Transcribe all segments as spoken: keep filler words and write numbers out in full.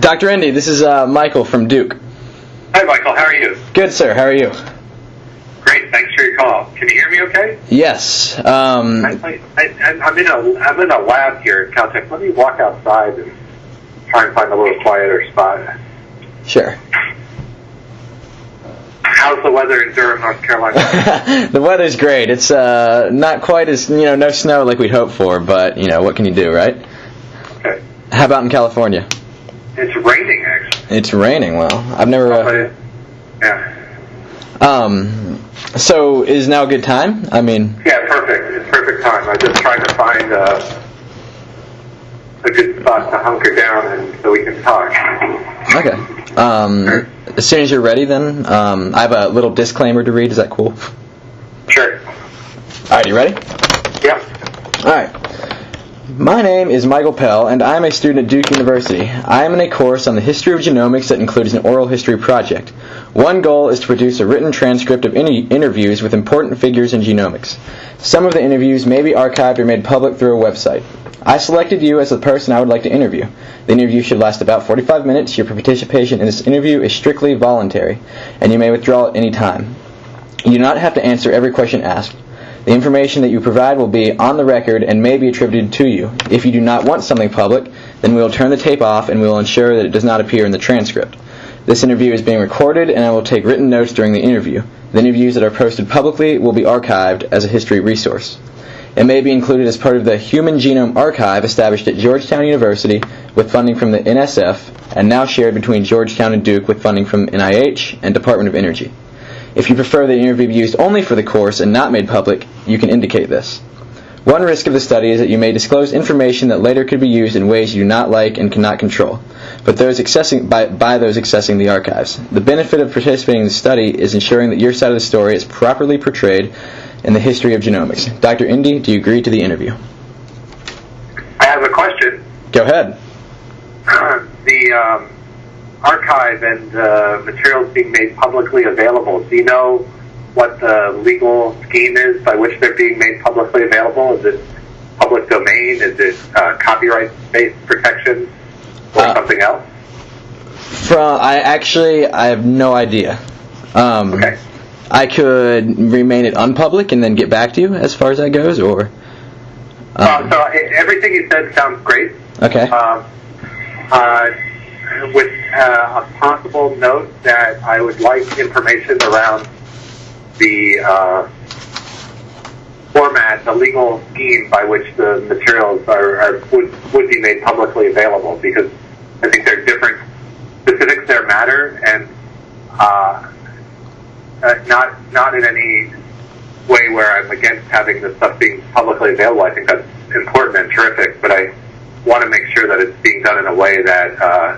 Doctor Indy, this is uh, Michael from Duke. Hi, Michael. How are you? Good, sir. How are you? Great. Thanks for your call. Can you hear me okay? Yes. Um, I, I, I'm in a I'm in a lab here at Caltech. Let me walk outside and try and find a little quieter spot. Sure. How's the weather in Durham, North Carolina? The weather's great. It's uh, not quite as, you know, no snow like we'd hoped for, but, you know, what can you do, right? Okay. How about in California? It's raining, actually. It's raining. Well, I've never... Uh, yeah. Um, so is now a good time? I mean... Yeah, perfect. It's perfect time. I'm just trying to find uh, a good spot to hunker down and so we can talk. Okay. Um, sure. As soon as you're ready, then, um, I have a little disclaimer to read. Is that cool? Sure. All right, you ready? Yeah. All right. My name is Michael Pell, and I am a student at Duke University. I am in a course on the history of genomics that includes an oral history project. One goal is to produce a written transcript of any interviews with important figures in genomics. Some of the interviews may be archived or made public through a website. I selected you as the person I would like to interview. The interview should last about forty-five minutes. Your participation in this interview is strictly voluntary, and you may withdraw at any time. You do not have to answer every question asked. The information that you provide will be on the record and may be attributed to you. If you do not want something public, then we will turn the tape off and we will ensure that it does not appear in the transcript. This interview is being recorded, and I will take written notes during the interview. The interviews that are posted publicly will be archived as a history resource. It may be included as part of the Human Genome Archive established at Georgetown University with funding from the N S F and now shared between Georgetown and Duke with funding from N I H and Department of Energy. If you prefer the interview be used only for the course and not made public, you can indicate this. One risk of the study is that you may disclose information that later could be used in ways you do not like and cannot control, but those accessing by, by those accessing the archives. The benefit of participating in the study is ensuring that your side of the story is properly portrayed in the history of genomics. Doctor Indy, do you agree to the interview? I have a question. Go ahead. the um, archive and uh, materials being made publicly available, do you know what the legal scheme is by which they're being made publicly available? Is it public domain? Is it uh, copyright-based protection or uh, something else? From I actually, I have no idea. Um, okay. I could remain it unpublic and then get back to you as far as that goes, or... Um, uh, so everything you said sounds great. Okay. Um, uh, with uh, a possible note that I would like information around the uh, format, the legal scheme by which the materials are, are would, would be made publicly available, because I think there are different specifics there matter, and uh, uh, not not in any way where I'm against having this stuff being publicly available. I think that's important and terrific, but I want to make sure that it's being done in a way that uh,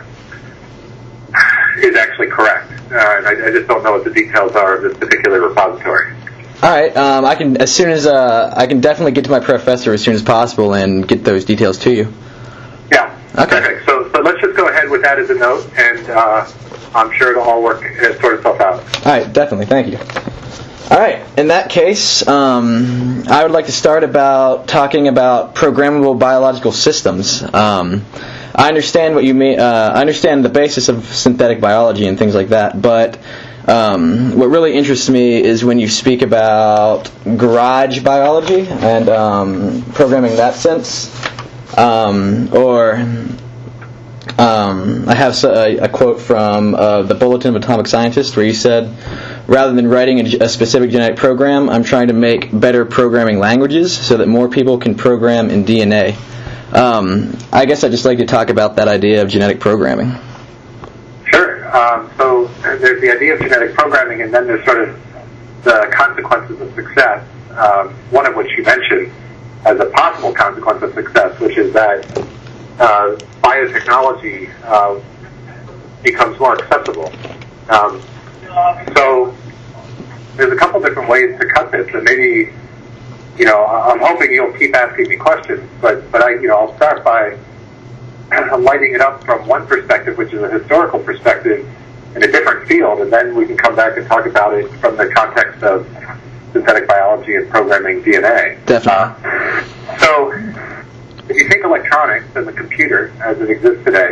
is actually correct. Uh, and I, I just don't know what the details are of this particular repository. All right, um, I can as soon as uh, I can definitely get to my professor as soon as possible and get those details to you. Yeah. Okay. Perfect. So, so let's just go ahead with that as a note, and uh, I'm sure it'll all work and sort itself out. All right, definitely. Thank you. All right. In that case, um, I would like to start about talking about programmable biological systems. Um, I understand what you mean. Uh, I understand the basis of synthetic biology and things like that, but um, what really interests me is when you speak about garage biology and um, programming in that sense, um, or um, I have a, a quote from uh, the Bulletin of Atomic Scientists where you said, rather than writing a, a specific genetic program, I'm trying to make better programming languages so that more people can program in D N A. Um, I guess I'd just like to talk about that idea of genetic programming. Sure. Um, so there's the idea of genetic programming, and then there's sort of the consequences of success, um, one of which you mentioned as a possible consequence of success, which is that uh, biotechnology uh, becomes more accessible. Um, so there's a couple different ways to cut this, and maybe, you know, I'm hoping you'll keep asking me questions, but, but I, you know, I'll start by lighting it up from one perspective, which is a historical perspective in a different field, and then we can come back and talk about it from the context of synthetic biology and programming D N A. Definitely. Uh, so if you take electronics and the computer as it exists today,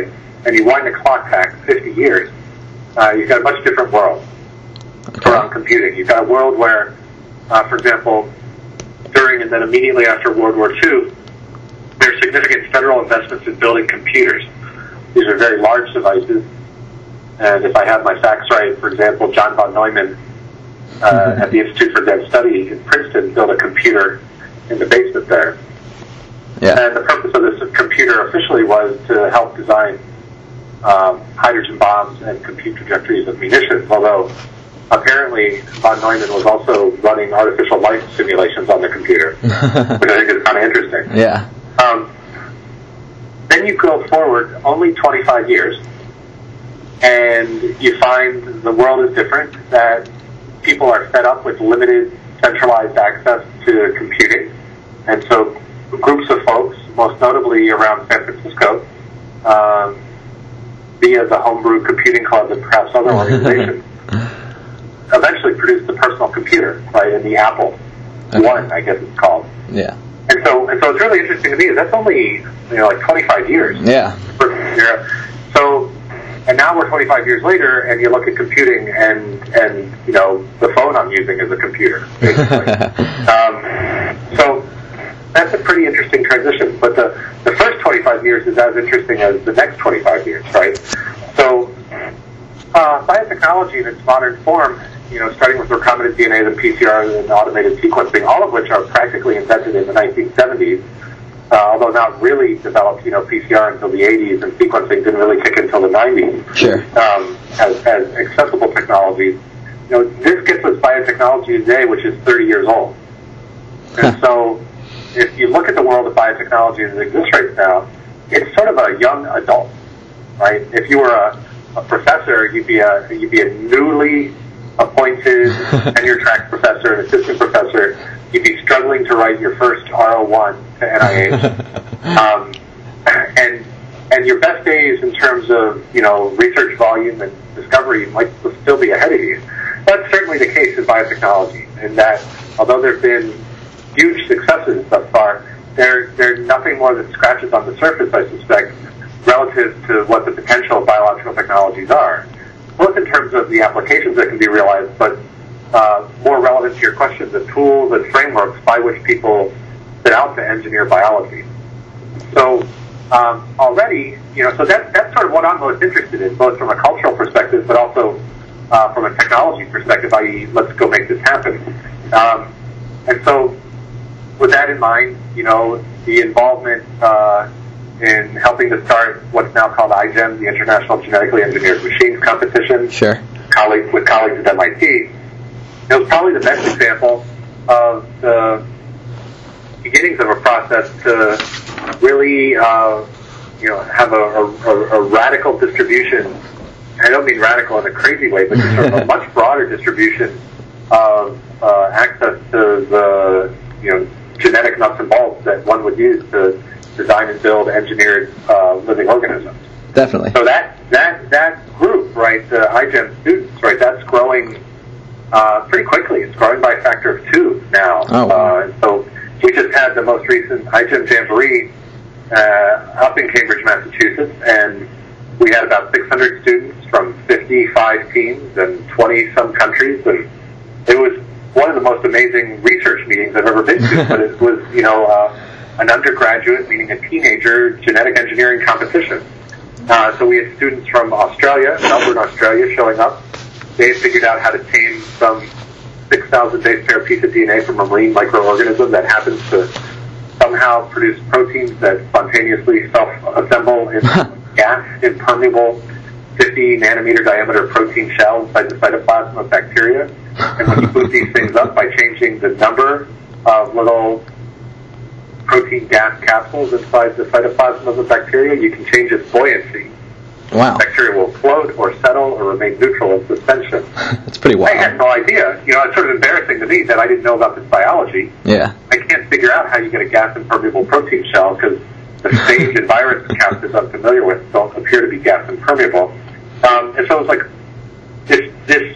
and you wind the clock back fifty years, uh, you've got a much different world Okay. around computing. You've got a world where, uh, for example, during and then immediately after World War Two, there's significant federal investments in building computers. These are very large devices, and if I have my facts right, for example, John von Neumann uh, at the Institute for Advanced Study in Princeton built a computer in the basement there. Yeah. And the purpose of this computer officially was to help design um, hydrogen bombs and compute trajectories of munitions, although apparently von Neumann was also running artificial life simulations on the computer, which I think is kind of interesting. Yeah. Um, then you go forward only twenty-five years, and you find the world is different, that people are fed up with limited centralized access to computing, and so groups of folks, most notably around San Francisco, um, via the Homebrew Computing Club and perhaps other organizations, eventually produced the personal computer, right, in the Apple Okay. One, I guess it's called. Yeah. And so, and so it's really interesting to me is that's only, you know, like twenty-five years. Yeah. For, you know, so, and now we're twenty-five years later, and you look at computing, and and you know, the phone I'm using is a computer, basically. um, so that's a pretty interesting transition. But the the first twenty-five years is as interesting as the next twenty-five years, right? So, uh, biotechnology in its modern form, you know, starting with recombinant D N A, then P C R, and automated sequencing, all of which are practically invented in the nineteen seventies, uh, although not really developed, you know, P C R until the eighties, and sequencing didn't really kick until the nineties. Sure. Um, as, as accessible technologies. You know, this gets us biotechnology today, which is thirty years old. And so, if you look at the world of biotechnology as it exists right now, it's sort of a young adult, right? If you were a, a professor, you'd be a you'd be a newly appointed tenure track professor, an assistant professor. You'd be struggling to write your first R O one to N I H, um, and and your best days in terms of, you know, research volume and discovery might still be ahead of you. That's certainly the case in biotechnology, in that although there have been huge successes thus far, they're they're nothing more than scratches on the surface, I suspect, relative to what the potential of biological technologies are, both in terms of the applications that can be realized, but uh, more relevant to your question, the tools and frameworks by which people set out to engineer biology. So um, already, you know, so that, that's sort of what I'm most interested in, both from a cultural perspective, but also uh, from a technology perspective, that is, let's go make this happen. Um, and so with that in mind, you know, the involvement uh, in helping to start what's now called I GEM, the International Genetically Engineered Machines Competition, Sure. colleagues, with colleagues at M I T, it was probably the best example of the beginnings of a process to really, uh, you know, have a, a, a radical distribution. I don't mean radical in a crazy way, but just sort of a much broader distribution of uh, access to the, you know, genetic nuts and bolts that one would use to design and build engineered uh, living organisms. Definitely. So that that that group, right, the I GEM students, right, that's growing uh, pretty quickly. It's growing by a factor of two now. Oh. Uh, so we just had the most recent I GEM Jamboree uh, up in Cambridge, Massachusetts, and we had about six hundred students from fifty-five teams and twenty-some countries, and it was one of the most amazing research meetings I've ever been to. But it was, you know, uh, an undergraduate, meaning a teenager, genetic engineering competition. Uh, so we had students from Australia, Melbourne, Australia, showing up. They had figured out how to tame some six thousand base pair piece of D N A from a marine microorganism that happens to somehow produce proteins that spontaneously self-assemble in gas impermeable fifty nanometer diameter protein shell inside the cytoplasm of bacteria. And when you boot these things up by changing the number of little protein gas capsules inside the cytoplasm of the bacteria, you can change its buoyancy. Wow. The bacteria will float or settle or remain neutral in suspension. That's pretty wild. I had no idea. You know, it's sort of embarrassing to me that I didn't know about this biology. Yeah. I can't figure out how you get a gas-impermeable protein shell because the phage and virus capsids I'm familiar with don't appear to be gas-impermeable. Um, and so it's like this, this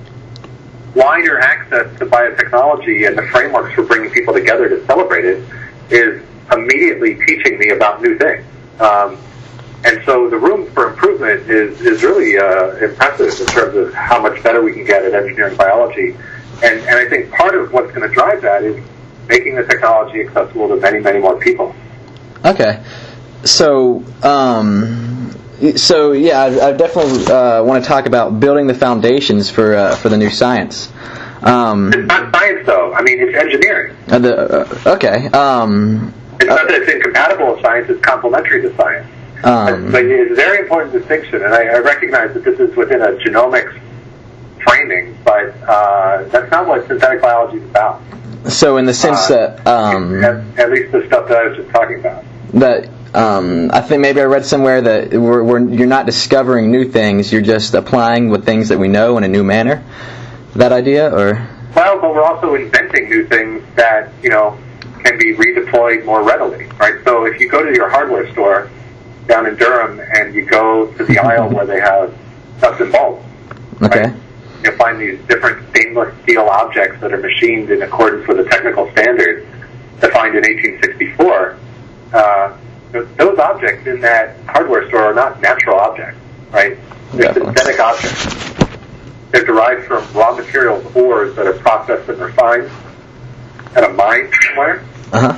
wider access to biotechnology and the frameworks for bringing people together to celebrate it is immediately teaching me about new things. Um, and so the room for improvement is, is really uh, impressive in terms of how much better we can get at engineering biology. And, and I think part of what's going to drive that is making the technology accessible to many, many more people. Okay. So, um, so yeah, I, I definitely uh, want to talk about building the foundations for uh, for the new science. Um, it's not science, though. I mean, it's engineering. Uh, the, uh, okay. Um, it's not that it's incompatible with science, it's complementary to science. Um, but it's a very important distinction, and I, I recognize that this is within a genomics framing, but uh, that's not what synthetic biology is about. So in the sense uh, that... Um, at, at least the stuff that I was just talking about. That... Um, I think maybe I read somewhere that we're, we're, you're not discovering new things, you're just applying with things that we know in a new manner. That idea, or? Well, but we're also inventing new things that, you know, can be redeployed more readily, right? So if you go to your hardware store down in Durham and you go to the aisle where they have nuts and bolts, okay, right? You'll find these different stainless steel objects that are machined in accordance with a technical standard defined in eighteen sixty-four. Uh, those objects in that hardware store are not natural objects, right? They're Definitely. synthetic objects. They're derived from raw materials, ores that are processed and refined at a mine somewhere. Uh-huh.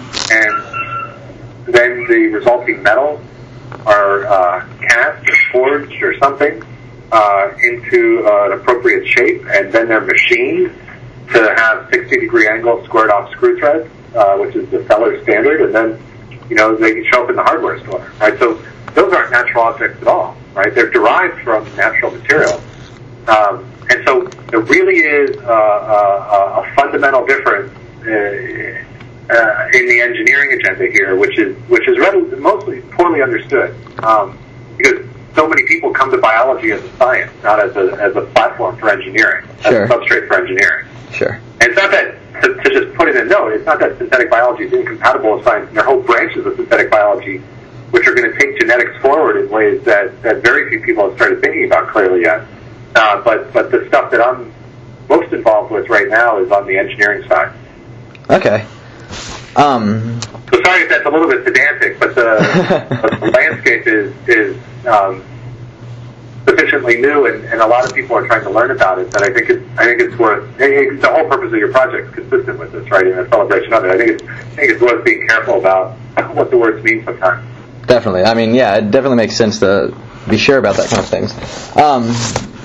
And then the resulting metals are uh, cast or forged or something uh, into uh, an appropriate shape, and then they're machined to have sixty degree angle squared off screw threads, uh, which is the seller standard, and then, you know, they can show up in the hardware store, right? So those aren't natural objects at all, right? They're derived from natural materials. Um, and so there really is uh, a, a fundamental difference uh, uh, in the engineering agenda here, which is which is rather, mostly poorly understood, um, because so many people come to biology as a science, not as a as a platform for engineering, sure. as a substrate for engineering. Sure. And it's not that, to, to just put it in a note, it's not that synthetic biology is incompatible with science, and there are whole branches of synthetic biology which are going to take genetics forward in ways that, that very few people have started thinking about clearly yet. Uh, but, but the stuff that I'm most involved with right now is on the engineering side. Okay. Um, so sorry if that's a little bit pedantic, but the, but the landscape is, is um, sufficiently new, and, and a lot of people are trying to learn about it, that I think it's, I think it's worth, the whole purpose of your project is consistent with this, right, in a celebration of it. I think it's, I think it's worth being careful about what the words mean sometimes. Definitely. I mean, yeah, it definitely makes sense to be sure about that kind of things. Um,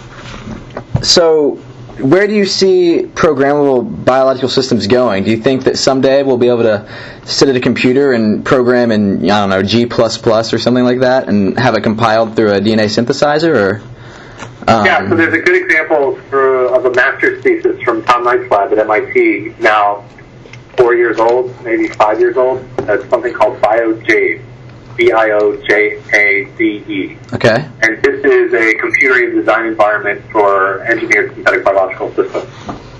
so, where do you see programmable biological systems going? Do you think that someday we'll be able to sit at a computer and program in, I don't know, G plus plus or something like that, and have it compiled through a D N A synthesizer? Or um, yeah, so there's a good example for, of a master's thesis from Tom Knight's lab at M I T, now four years old, maybe five years old. It's something called BioJade. B I O J A D E. Okay. And this is a computer-aided design environment for engineered synthetic biological systems.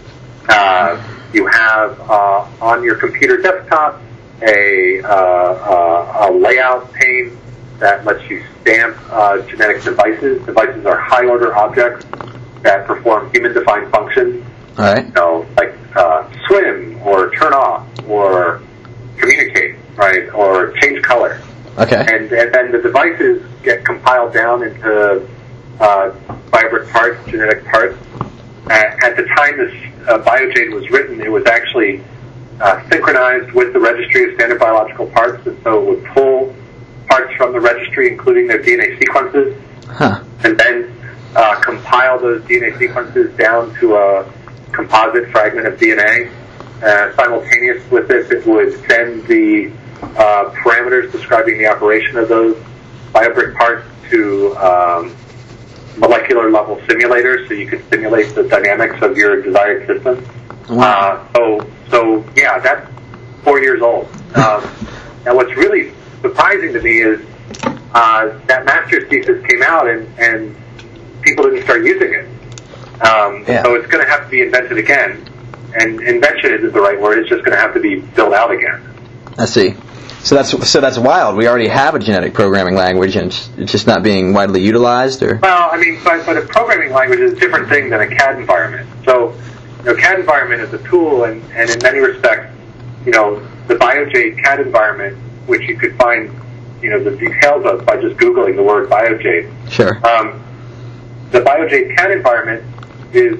Uh, you have uh, on your computer desktop a, uh, uh, a layout pane that lets you stamp uh, genetic devices. Devices are high-order objects that perform human-defined functions. All right. You know, like uh, swim or turn off or communicate, right, or change color. Okay. And, and then the devices get compiled down into uh, BioBrick parts, genetic parts. Uh, at the time this uh, BioJade was written, it was actually uh, synchronized with the registry of standard biological parts, and so it would pull parts from the registry, including their D N A sequences, huh. and then uh, compile those D N A sequences down to a composite fragment of D N A. Uh, simultaneous with this, it would send the Uh, parameters describing the operation of those BioBrick parts to um, molecular level simulators, so you can simulate the dynamics of your desired system. Wow. Uh, so, so yeah, that's four years old. Um, now, what's really surprising to me is uh, that master's thesis came out and, and people didn't start using it. Um, yeah. So it's going to have to be invented again, and invention isn't the right word. It's just going to have to be built out again. I see. So that's so that's wild. We already have a genetic programming language, and it's, it's just not being widely utilized, or? Well, I mean, but, but a programming language is a different thing than a C A D environment. So, you know, C A D environment is a tool, and, and in many respects, you know, the BioJade C A D environment, which you could find you know, the details of by just Googling the word biojade. Sure. Um, the biojade cat environment is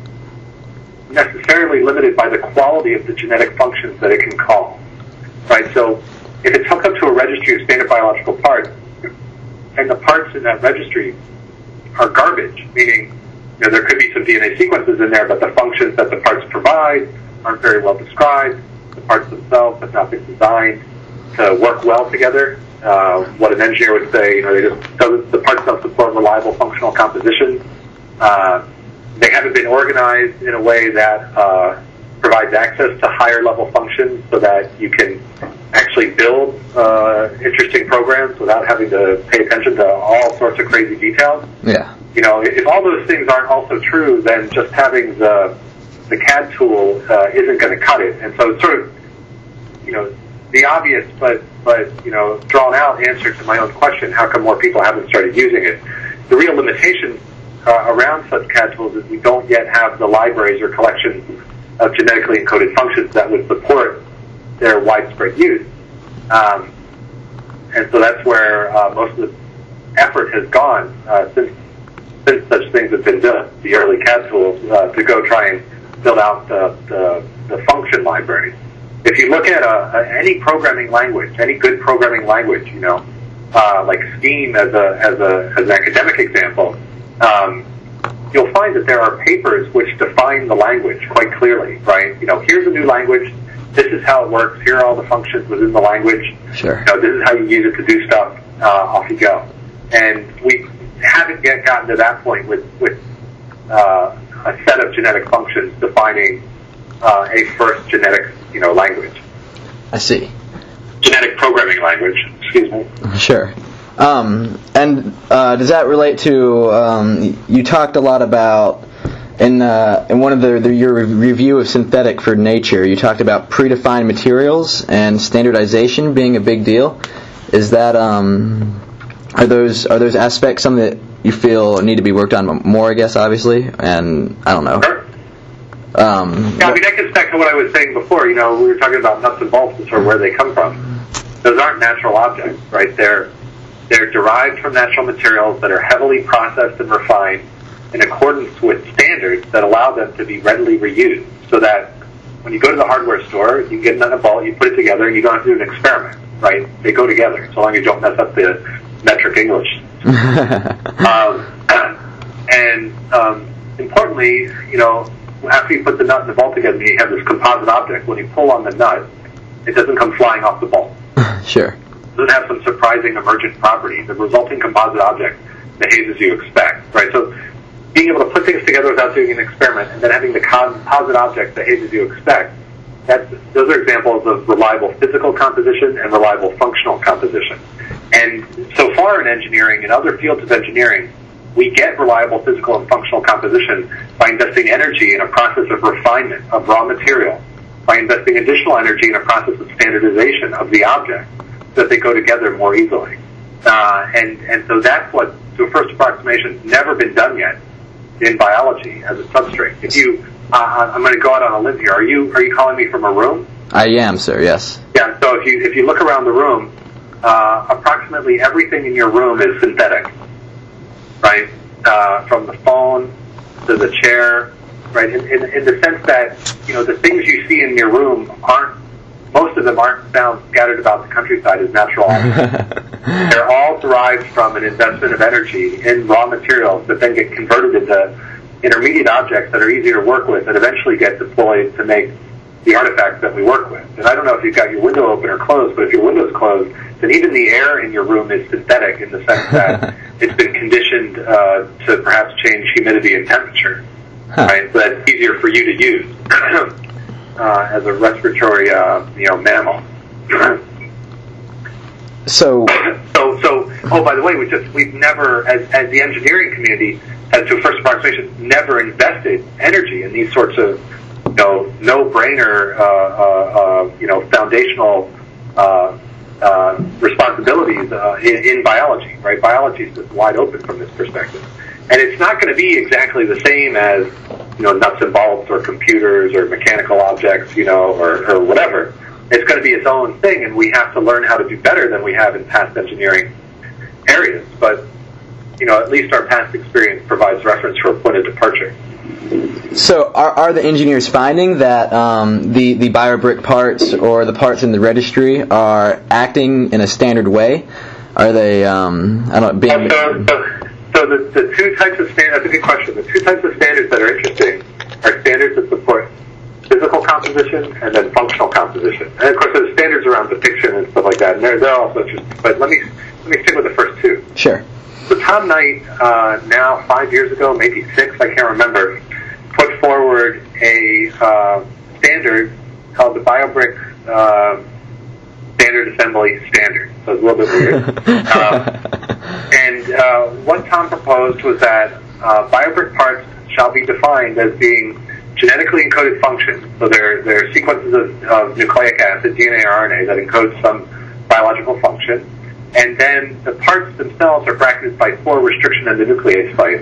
necessarily limited by the quality of the genetic functions that it can call, right? So if it's hooked up to a registry of standard biological parts, and the parts in that registry are garbage, meaning, you know, there could be some D N A sequences in there, but the functions that the parts provide aren't very well described. The parts themselves have not been designed to work well together. Uh, what an engineer would say, you know, they just doesn't, the parts don't support reliable functional composition. Uh, they haven't been organized in a way that uh, provides access to higher level functions so that you can actually build uh, interesting programs without having to pay attention to all sorts of crazy details. Yeah. You know, if all those things aren't also true, then just having the the C A D tool uh, isn't going to cut it. And so it's sort of, you know, the obvious but, but you know, drawn out answer to my own question, how come more people haven't started using it? The real limitation uh, around such C A D tools is we don't yet have the libraries or collections of genetically encoded functions that would support their widespread use. Um, and so that's where uh, most of the effort has gone uh, since since such things have been built, the early C A D tools, uh, to go try and build out the, the, the function library. If you look at a, a, any programming language, any good programming language, you know, uh, like Scheme as a as a as an academic example, um, you'll find that there are papers which define the language quite clearly, right? You know, here's a new language. This is how it works. Here are all the functions within the language. Sure. You know, this is how you use it to do stuff. Uh, off you go. And we haven't yet gotten to that point with with uh, a set of genetic functions defining uh, a first genetic, you know, language. I see. Genetic programming language. Excuse me. Sure. Um, and uh, does that relate to? Um, you talked a lot about in uh, in one of the, the your review of Synthetic for Nature. You talked about predefined materials and standardization being a big deal. Is that um, are those are those aspects something that you feel need to be worked on more? I guess obviously, and I don't know. Sure. Um, yeah, I mean that gets back to what I was saying before. You know, we were talking about nuts and bolts and sort of where they come from. Those aren't natural objects, right? They're they're derived from natural materials that are heavily processed and refined in accordance with standards that allow them to be readily reused, so that when you go to the hardware store, you get a nut and a bolt, you put it together, and you don't have to do an experiment, right? They go together, so long as you don't mess up the metric English. um, and um, importantly, you know, after you put the nut and the bolt together, you have this composite object. When you pull on the nut, it doesn't come flying off the bolt. Sure. It doesn't have some surprising emergent property. The resulting composite object behaves as you expect, right? So being able to put things together without doing an experiment and then having the composite object behave as you expect, that's, those are examples of reliable physical composition and reliable functional composition. And so far in engineering and other fields of engineering, we get reliable physical and functional composition by investing energy in a process of refinement of raw material, by investing additional energy in a process of standardization of the object so that they go together more easily. Uh, and, and so that's what, to a first approximation, never been done yet in biology as a substrate. If you, uh, I'm going to go out on a limb here. Are you are you calling me from a room? I am, sir. Yes. Yeah. So if you if you look around the room, uh, approximately everything in your room is synthetic, right? Uh, from the phone to the chair, right? In, in, in the sense that, you know, the things you see in your room aren't, most of them aren't found scattered about the countryside as natural objects. They're all derived from an investment of energy in raw materials that then get converted into intermediate objects that are easier to work with and eventually get deployed to make the artifacts that we work with. And I don't know if you've got your window open or closed, but if your window's closed, then even the air in your room is synthetic in the sense that it's been conditioned uh, to perhaps change humidity and temperature, huh. right? So that's easier for you to use uh, as a respiratory, uh, you know, mammal. So, so, so. Oh, by the way, we just we've never, as as the engineering community, as to a first approximation, never invested energy in these sorts of, you know, no-brainer, uh, uh, uh, you know, foundational uh, uh, responsibilities uh, in, in biology. Right? Biology is just wide open from this perspective, and it's not going to be exactly the same as, you know, nuts and bolts or computers or mechanical objects, you know, or, or whatever. it's going to be its own thing, and we have to learn how to do better than we have in past engineering areas. But, you know, at least our past experience provides reference for a point of departure. So are, are the engineers finding that um, the, the BioBrick parts or the parts in the registry are acting in a standard way? Are they, um, I don't know, being... So, so, so the, the two types of standards, that's a good question. The two types of standards that are interesting are standards that support physical composition and then functional composition. And of course there's standards around depiction and stuff like that, and they're, they're also interesting. But let me, let me stick with the first two. Sure. So Tom Knight, uh, now five years ago, maybe six, I can't remember, put forward a uh, standard called the BioBrick uh, Standard Assembly Standard. So it's a little bit weird. uh, and uh, what Tom proposed was that uh, BioBrick parts shall be defined as being genetically encoded functions. So they're, they're sequences of, of nucleic acid, D N A or R N A, that encode some biological function. And then the parts themselves are bracketed by four restriction endonuclease sites.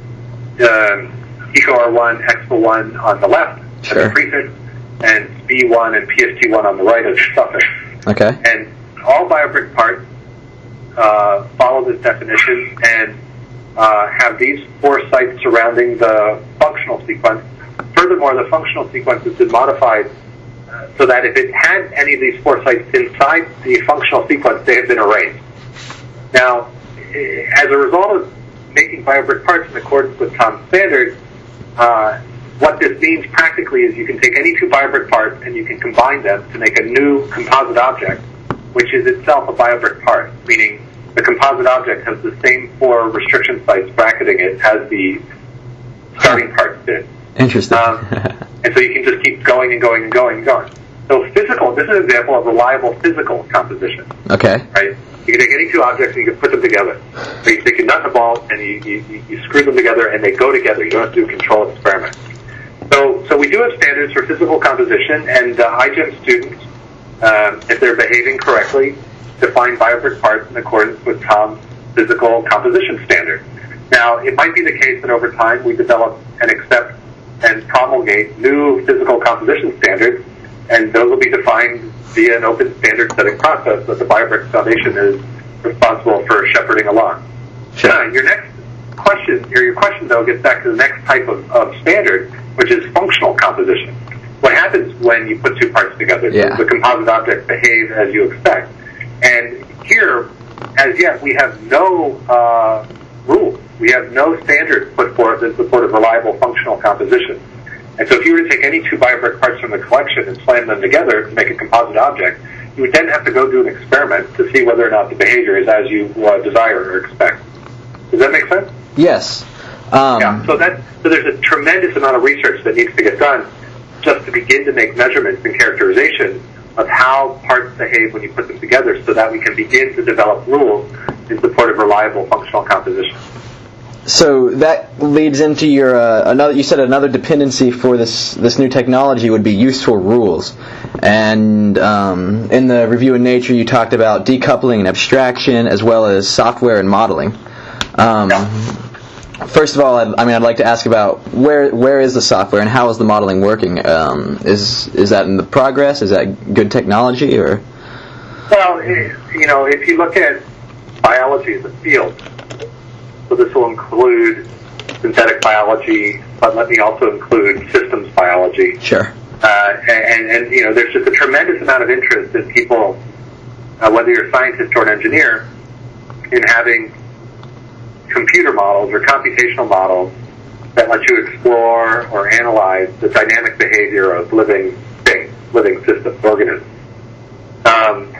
Um, E C O R one, X P O one on the left, sure, as a prefix, and B one and P S T one on the right as a suffix. Okay. And all BioBrick parts uh, follow this definition and uh, have these four sites surrounding the functional sequence. Furthermore, the functional sequence has been modified uh, so that if it had any of these four sites inside the functional sequence, they have been erased. Now, as a result of making BioBrick parts in accordance with Tom's standard, uh, what this means practically is you can take any two BioBrick parts and you can combine them to make a new composite object, which is itself a BioBrick part, meaning the composite object has the same four restriction sites bracketing it as the starting parts did. Interesting. Um, and so you can just keep going and going and going and going. So physical, this is an example of reliable physical composition. Okay. Right? You can take any two objects and you can put them together. So you take a nut and a bolt and you, you, you screw them together and they go together. You don't have to do a controlled experiment. So, so we do have standards for physical composition, and uh, I G E M students, um, if they're behaving correctly, define BioBrick parts in accordance with Tom's physical composition standard. Now, it might be the case that over time we develop and accept and promulgate new physical composition standards, and those will be defined via an open standard setting process that the BioBrick Foundation is responsible for shepherding along. Sure. Uh, your next question, or your question though, gets back to the next type of, of standard, which is functional composition. What happens when you put two parts together? Yeah. The composite objects behave as you expect. And here, as yet, we have no uh, rules. We have no standards put forth in support of reliable functional composition. And so if you were to take any two BioBrick parts from the collection and slam them together to make a composite object, you would then have to go do an experiment to see whether or not the behavior is as you uh, desire or expect. Does that make sense? Yes. Um, yeah. So that so there's a tremendous amount of research that needs to get done just to begin to make measurements and characterization of how parts behave when you put them together, so that we can begin to develop rules in support of reliable functional composition. So that leads into your uh, another. You said another dependency for this this new technology would be useful rules, and um, in the review in Nature you talked about decoupling and abstraction as well as software and modeling. Um, yeah. First of all, I'd, I mean, I'd like to ask about where where is the software and how is the modeling working? Um, is is that in the progress? Is that good technology or? Well, you know, if you look at biology as a field, so this will include synthetic biology, but let me also include systems biology. Sure. Uh, and, and, you know, there's just a tremendous amount of interest in people, uh, whether you're a scientist or an engineer, in having computer models or computational models that let you explore or analyze the dynamic behavior of living things, living systems, organisms. Um,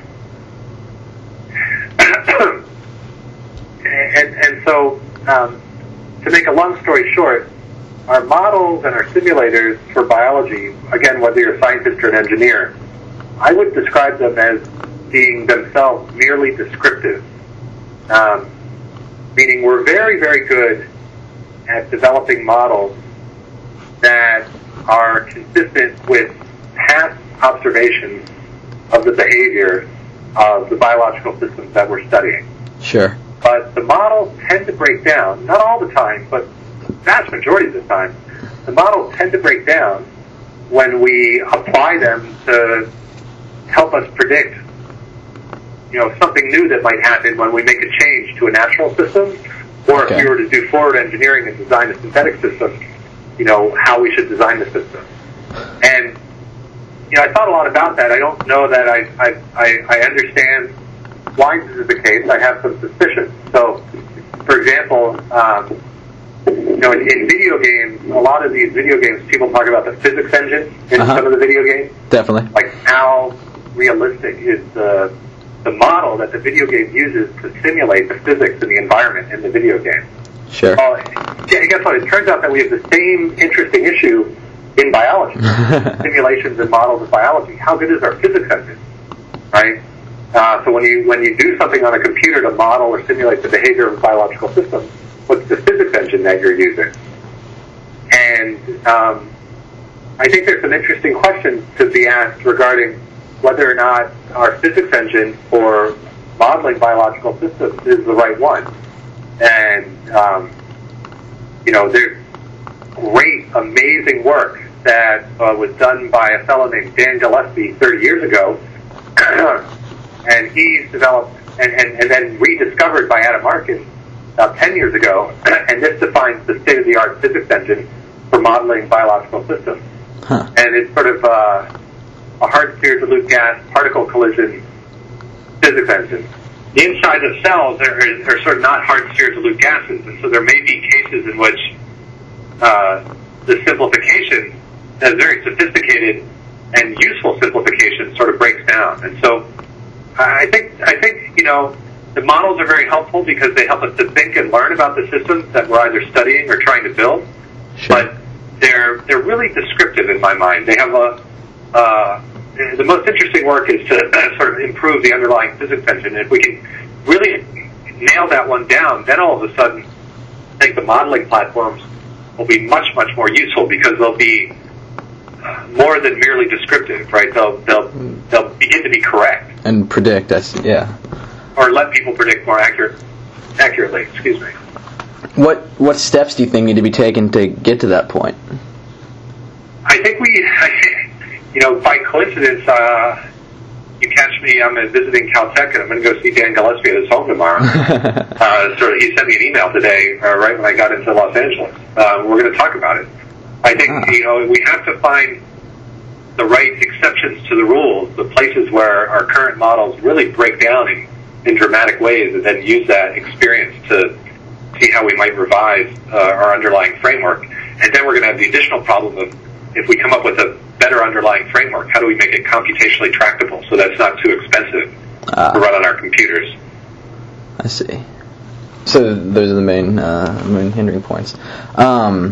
and, and so, um, to make a long story short, our models and our simulators for biology, again, whether you're a scientist or an engineer, I would describe them as being themselves merely descriptive. Um, meaning we're very, very good at developing models that are consistent with past observations of the behavior of the biological systems that we're studying. Sure. But the models tend to break down, not all the time, but vast majority of the time, the models tend to break down when we apply them to help us predict, you know, something new that might happen when we make a change to a natural system, or okay. if we were to do forward engineering and design a synthetic system, you know, how we should design the system. And, you know, I thought a lot about that. I don't know that I, I, I, I understand why this is the case. I have some suspicions. So, for example, um, you know, in, in video games, a lot of these video games, people talk about the physics engine in uh-huh. some of the video games. Definitely. Like how realistic is the the model that the video game uses to simulate the physics in the environment in the video game. Sure. Well, yeah, guess what? It turns out that we have the same interesting issue in biology. Simulations and models of biology. How good is our physics engine? Right? Uh, so when you when you do something on a computer to model or simulate the behavior of a biological system, what's the physics engine that you're using? And um, I think there's some interesting questions to be asked regarding whether or not our physics engine for modeling biological systems is the right one. And, um, you know, there's great, amazing work that uh, was done by a fellow named Dan Gillespie thirty years ago. And he's developed, and, and, and then rediscovered by Adam Arkin about ten years ago, and this defines the state-of-the-art physics engine for modeling biological systems. Huh. And it's sort of uh, a hard-sphere dilute gas particle collision physics engine. The inside of cells are, are sort of not hard-sphere dilute gases, and so there may be cases in which uh, the simplification, that very sophisticated and useful simplification, sort of breaks down. And so I think, I think you know, the models are very helpful because they help us to think and learn about the systems that we're either studying or trying to build. Sure. But they're they're really descriptive in my mind. They have a uh, the most interesting work is to sort of improve the underlying physics engine. And if we can really nail that one down, then all of a sudden, I think the modeling platforms will be much much more useful because they'll be more than merely descriptive, right? They'll they'll they'll begin to be correct and predict. That's yeah. Or let people predict more accurate accurately. Excuse me. What what steps do you think need to be taken to get to that point? I think we, you know, by coincidence, uh, you catch me. I'm visiting Caltech, and I'm going to go see Dan Gillespie at his home tomorrow. uh, so he sent me an email today, uh, right when I got into Los Angeles. Uh, we're going to talk about it. I think ah. you know we have to find the right exceptions to the rules, the places where our current models really break down in, in dramatic ways, and then use that experience to see how we might revise uh, our underlying framework. And then we're going to have the additional problem of, if we come up with a better underlying framework, how do we make it computationally tractable so that's not too expensive uh, to run on our computers? I see. So those are the main uh, main hindering points. Um,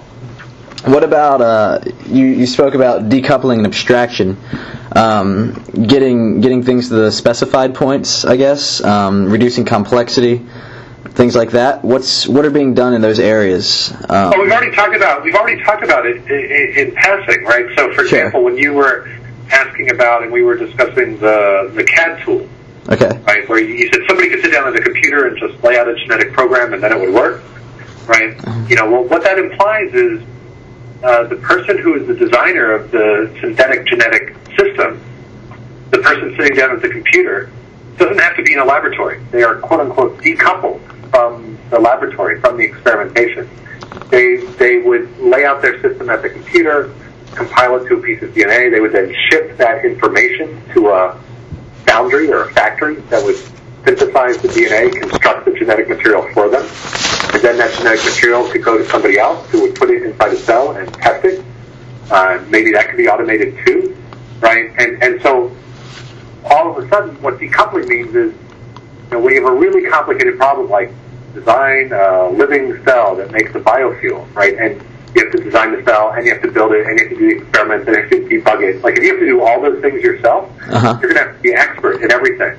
what about, uh, you, you spoke about decoupling and abstraction, um, getting getting things to the specified points, I guess, um, reducing complexity, things like that. What's what are being done in those areas? Um, well, we've already talked about we've already talked about it in, in passing, right? So, for sure. example, when you were asking about and we were discussing the the C A D tool, okay, right, where you said somebody could sit down at a computer and just lay out a genetic program and then it would work, right? Mm-hmm. You know, well, what that implies is uh, the person who is the designer of the synthetic genetic system, the person sitting down at the computer, doesn't have to be in a laboratory. They are quote unquote decoupled from the laboratory, from the experimentation. They they would lay out their system at the computer, compile it to a piece of D N A. They would then ship that information to a foundry or a factory that would synthesize the D N A, construct the genetic material for them, and then that genetic material could go to somebody else who would put it inside a cell and test it. Uh, maybe that could be automated too, right? And and so all of a sudden, what decoupling means is, you know, when you have a really complicated problem like design a living cell that makes a biofuel, right? And you have to design the cell, and you have to build it, and you have to do the experiments, and you have to debug it. Like, if you have to do all those things yourself, uh-huh. you're going to have to be expert in everything.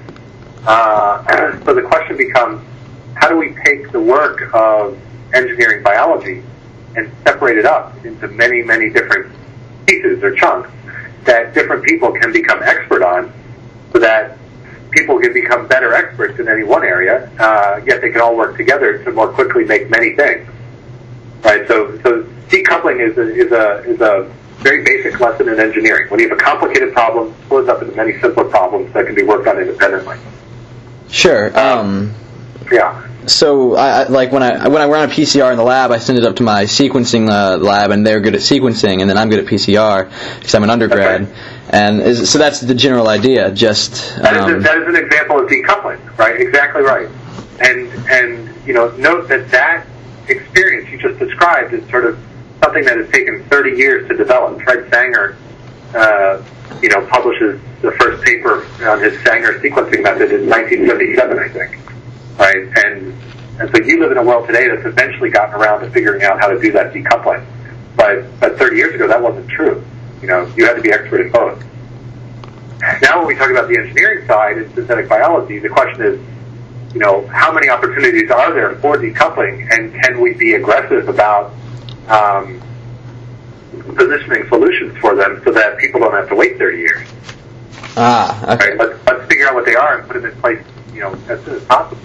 Uh, so the question becomes, how do we take the work of engineering biology and separate it up into many, many different pieces or chunks that different people can become expert on, so that people can become better experts in any one area, uh, yet they can all work together to more quickly make many things, right? So, so decoupling is a, is a is a very basic lesson in engineering. When you have a complicated problem, it splits up into many simpler problems that can be worked on independently. Sure. Um, yeah. So, I, I, like when I when I run a P C R in the lab, I send it up to my sequencing uh, lab, and they're good at sequencing, and then I'm good at P C R because I'm an undergrad. Okay. And is, so that's the general idea. Just um, that, is a, that is an example of decoupling, right? Exactly right. And and you know, note that that experience you just described is sort of something that has taken thirty years to develop. Fred Sanger, uh, you know, publishes the first paper on his Sanger sequencing method in nineteen seventy-seven, I think. Right, and and so you live in a world today that's eventually gotten around to figuring out how to do that decoupling. But but thirty years ago, that wasn't true. You know, you had to be expert in both. Now, when we talk about the engineering side in synthetic biology, the question is, you know, how many opportunities are there for decoupling, and can we be aggressive about um, positioning solutions for them so that people don't have to wait thirty years? Ah, okay. Right, let's, let's figure out what they are and put them in place, you know, as soon as possible.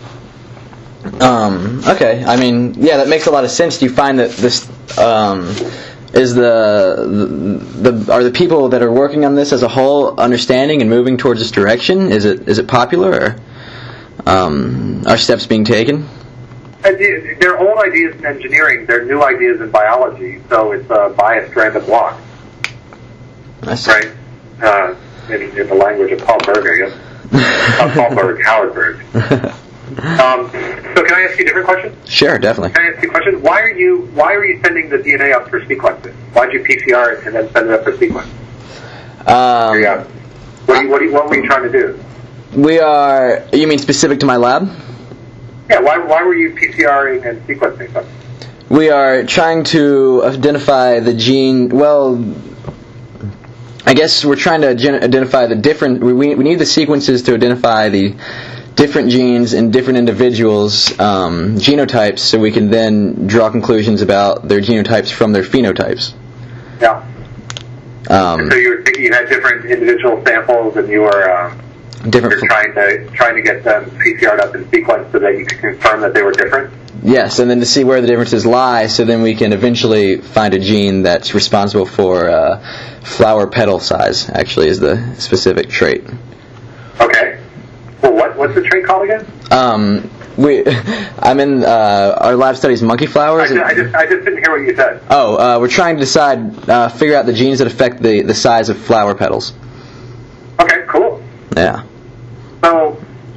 Um, okay, I mean, yeah, that makes a lot of sense. Do you find that this um, is the, the the are the people that are working on this as a whole understanding and moving towards this direction? Is it is it popular, or um, are steps being taken? They're old ideas in engineering. They're new ideas in biology. So it's a biased random walk. I see. Right? Uh, in, in the language of Paul Berg, I guess. Not Paul Berg, Howard Berg. Um, so can I ask you a different question? Sure, definitely. Can I ask you a question? Why are you Why are you sending the D N A up for sequencing? Why did you P C R it and then send it up for sequence? Um, yeah. What, do you, what, do you, what were you trying to do? We are. You mean specific to my lab? Yeah. Why Why were you PCRing and sequencing something? We are trying to identify the gene. Well, I guess we're trying to gen- identify the different. We we need the sequences to identify the different genes in different individuals' um, genotypes, so we can then draw conclusions about their genotypes from their phenotypes. Yeah. Um, so you were thinking you had different individual samples, and you were um, different. You're trying to trying to get them P C R'd up in sequence so that you could confirm that they were different. Yes, and then to see where the differences lie, so then we can eventually find a gene that's responsible for uh, flower petal size. Actually, is the specific trait. Okay. Well, what what's the trait called again? Um, we, I'm in uh, our lab studies monkey flowers. I just, I just I just didn't hear what you said. Oh, uh, we're trying to decide, uh, figure out the genes that affect the, the size of flower petals. Okay, cool. Yeah. So,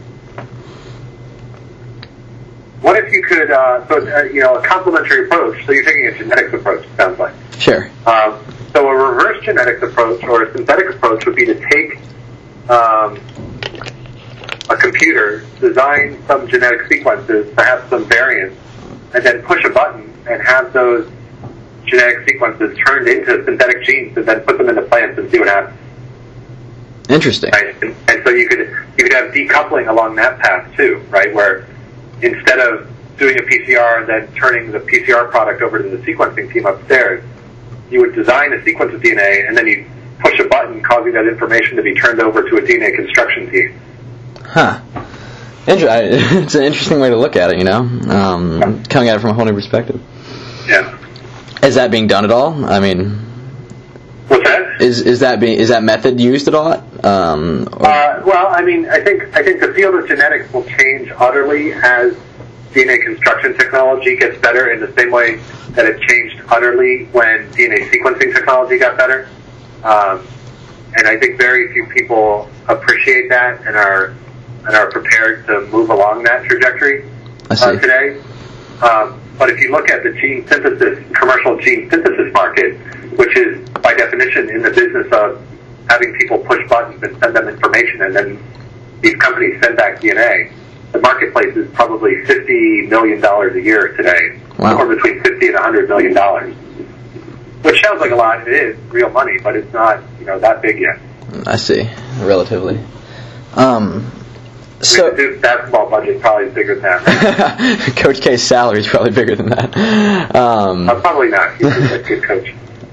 what if you could, uh, so uh, you know, a complementary approach. So you're taking a genetics approach. It sounds like. Sure. Um, so a reverse genetics approach or a synthetic approach would be to take um, a computer, design some genetic sequences, perhaps some variants, and then push a button and have those genetic sequences turned into synthetic genes, and then put them into plants and see what happens. Interesting. Right? And, and so you could you could have decoupling along that path too, right? Where instead of doing a P C R and then turning the P C R product over to the sequencing team upstairs, you would design a sequence of D N A, and then you push a button causing that information to be turned over to a D N A construction team. Huh. Inter- it's an interesting way to look at it, you know, um, yeah. Coming at it from a whole new perspective. Yeah. Is that being done at all? I mean, what's that? Is is that being is that method used at all? Um, uh, well, I mean, I think I think the field of genetics will change utterly as D N A construction technology gets better, in the same way that it changed utterly when D N A sequencing technology got better. Um, and I think very few people appreciate that and are and are prepared to move along that trajectory I see. Uh, today. Um, but if you look at the gene synthesis, commercial gene synthesis market, which is by definition in the business of having people push buttons and send them information, and then these companies send back D N A, the marketplace is probably fifty million dollars a year today, wow. or between fifty and one hundred million dollars. Which sounds like a lot. It is real money, but it's not, you know, that big yet. I see, relatively. Um, so I mean, the Duke's basketball budget probably is bigger than that. Coach K's salary is probably bigger than that. Um, uh, probably not. He's a good coach.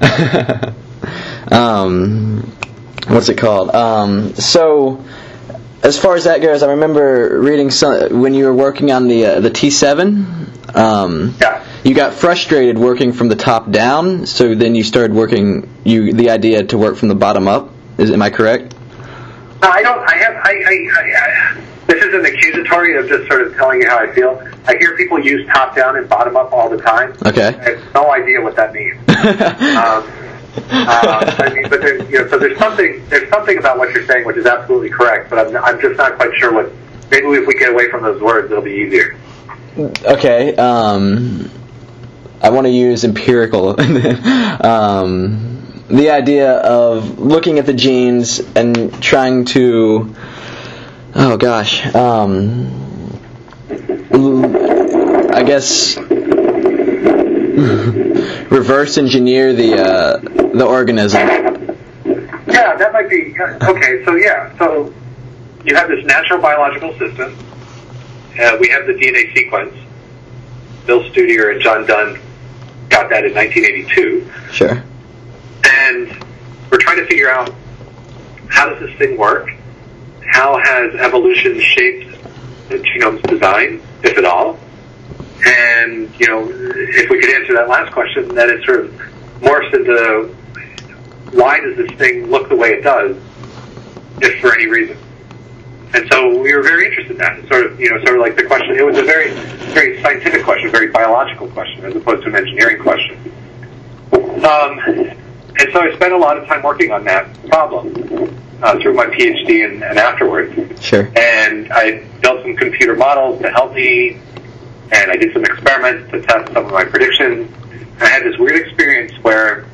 um, what's it called? Um, so, as far as that goes, I remember reading some when you were working on the uh, the T seven. Um, yeah. you got frustrated working from the top down, so then you started working, you the idea to work from the bottom up. Is am I correct? No, I don't. I have. I, I, I, I. This isn't accusatory of just sort of telling you how I feel. I hear people use top down and bottom up all the time. Okay. I have no idea what that means. um, uh, I mean, but there, you know, so there's something. There's something about what you're saying which is absolutely correct, but I'm, I'm just not quite sure what. Maybe if we get away from those words, it'll be easier. Okay. Um, I want to use empirical. um. The idea of looking at the genes and trying to, oh gosh, um, I guess reverse engineer the uh, the organism. Yeah, that might be okay. So yeah, so you have this natural biological system. Uh, we have the D N A sequence. Bill Studier and John Dunn got that in nineteen eighty-two. Sure. And we're trying to figure out, how does this thing work? How has evolution shaped the genome's design, if at all? And, you know, if we could answer that last question, then it sort of morphs into, why does this thing look the way it does, if for any reason? And so we were very interested in that. It's sort of, you know, sort of like the question, it was a very, very scientific question, a very biological question, as opposed to an engineering question. Um... And so I spent a lot of time working on that problem uh, through my PhD and, and afterwards. Sure. And I built some computer models to help me, and I did some experiments to test some of my predictions. And I had this weird experience where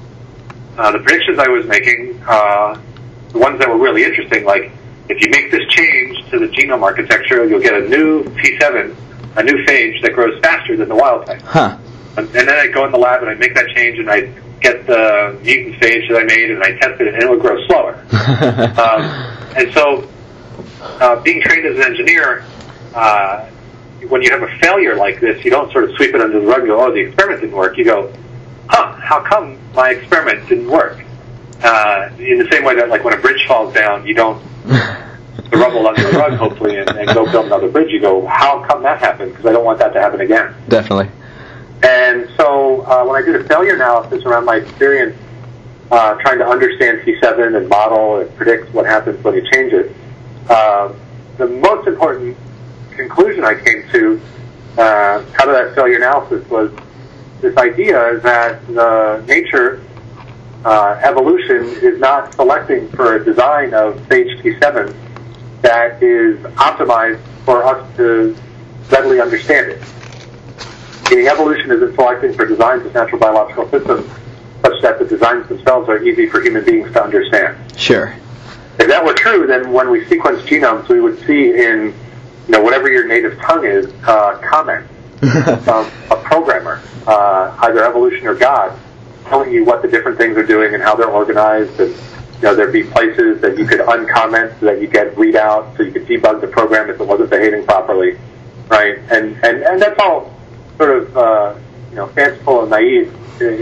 uh, the predictions I was making, uh, the ones that were really interesting, like if you make this change to the genome architecture, you'll get a new T seven, a new phage that grows faster than the wild type. Huh. And, and then I'd go in the lab and I'd make that change and I'd get the mutant phage that I made and I tested it and it would grow slower. um, and so uh, being trained as an engineer, uh, when you have a failure like this, you don't sort of sweep it under the rug and go, oh, the experiment didn't work. You go, huh, how come my experiment didn't work? Uh, in the same way that, like, when a bridge falls down, you don't the rubble under the rug, hopefully, and, and go build another bridge. You go, how come that happened? Because I don't want that to happen again. Definitely. And so uh, when I did a failure analysis around my experience uh, trying to understand T seven and model and predict what happens when you change it, uh, the most important conclusion I came to uh, out of that failure analysis was this idea that the nature, uh, evolution, is not selecting for a design of phage T seven that is optimized for us to readily understand it. Meaning evolution isn't selecting for designs of natural biological systems such that the designs themselves are easy for human beings to understand. Sure. If that were true, then when we sequence genomes, we would see in, you know, whatever your native tongue is, uh, comments of a programmer, uh, either evolution or God, telling you what the different things are doing and how they're organized, and, you know, there'd be places that you could uncomment so that you get readout, so you could debug the program if it wasn't behaving properly, right? And and, and that's all sort of, uh, you know, fanciful and naive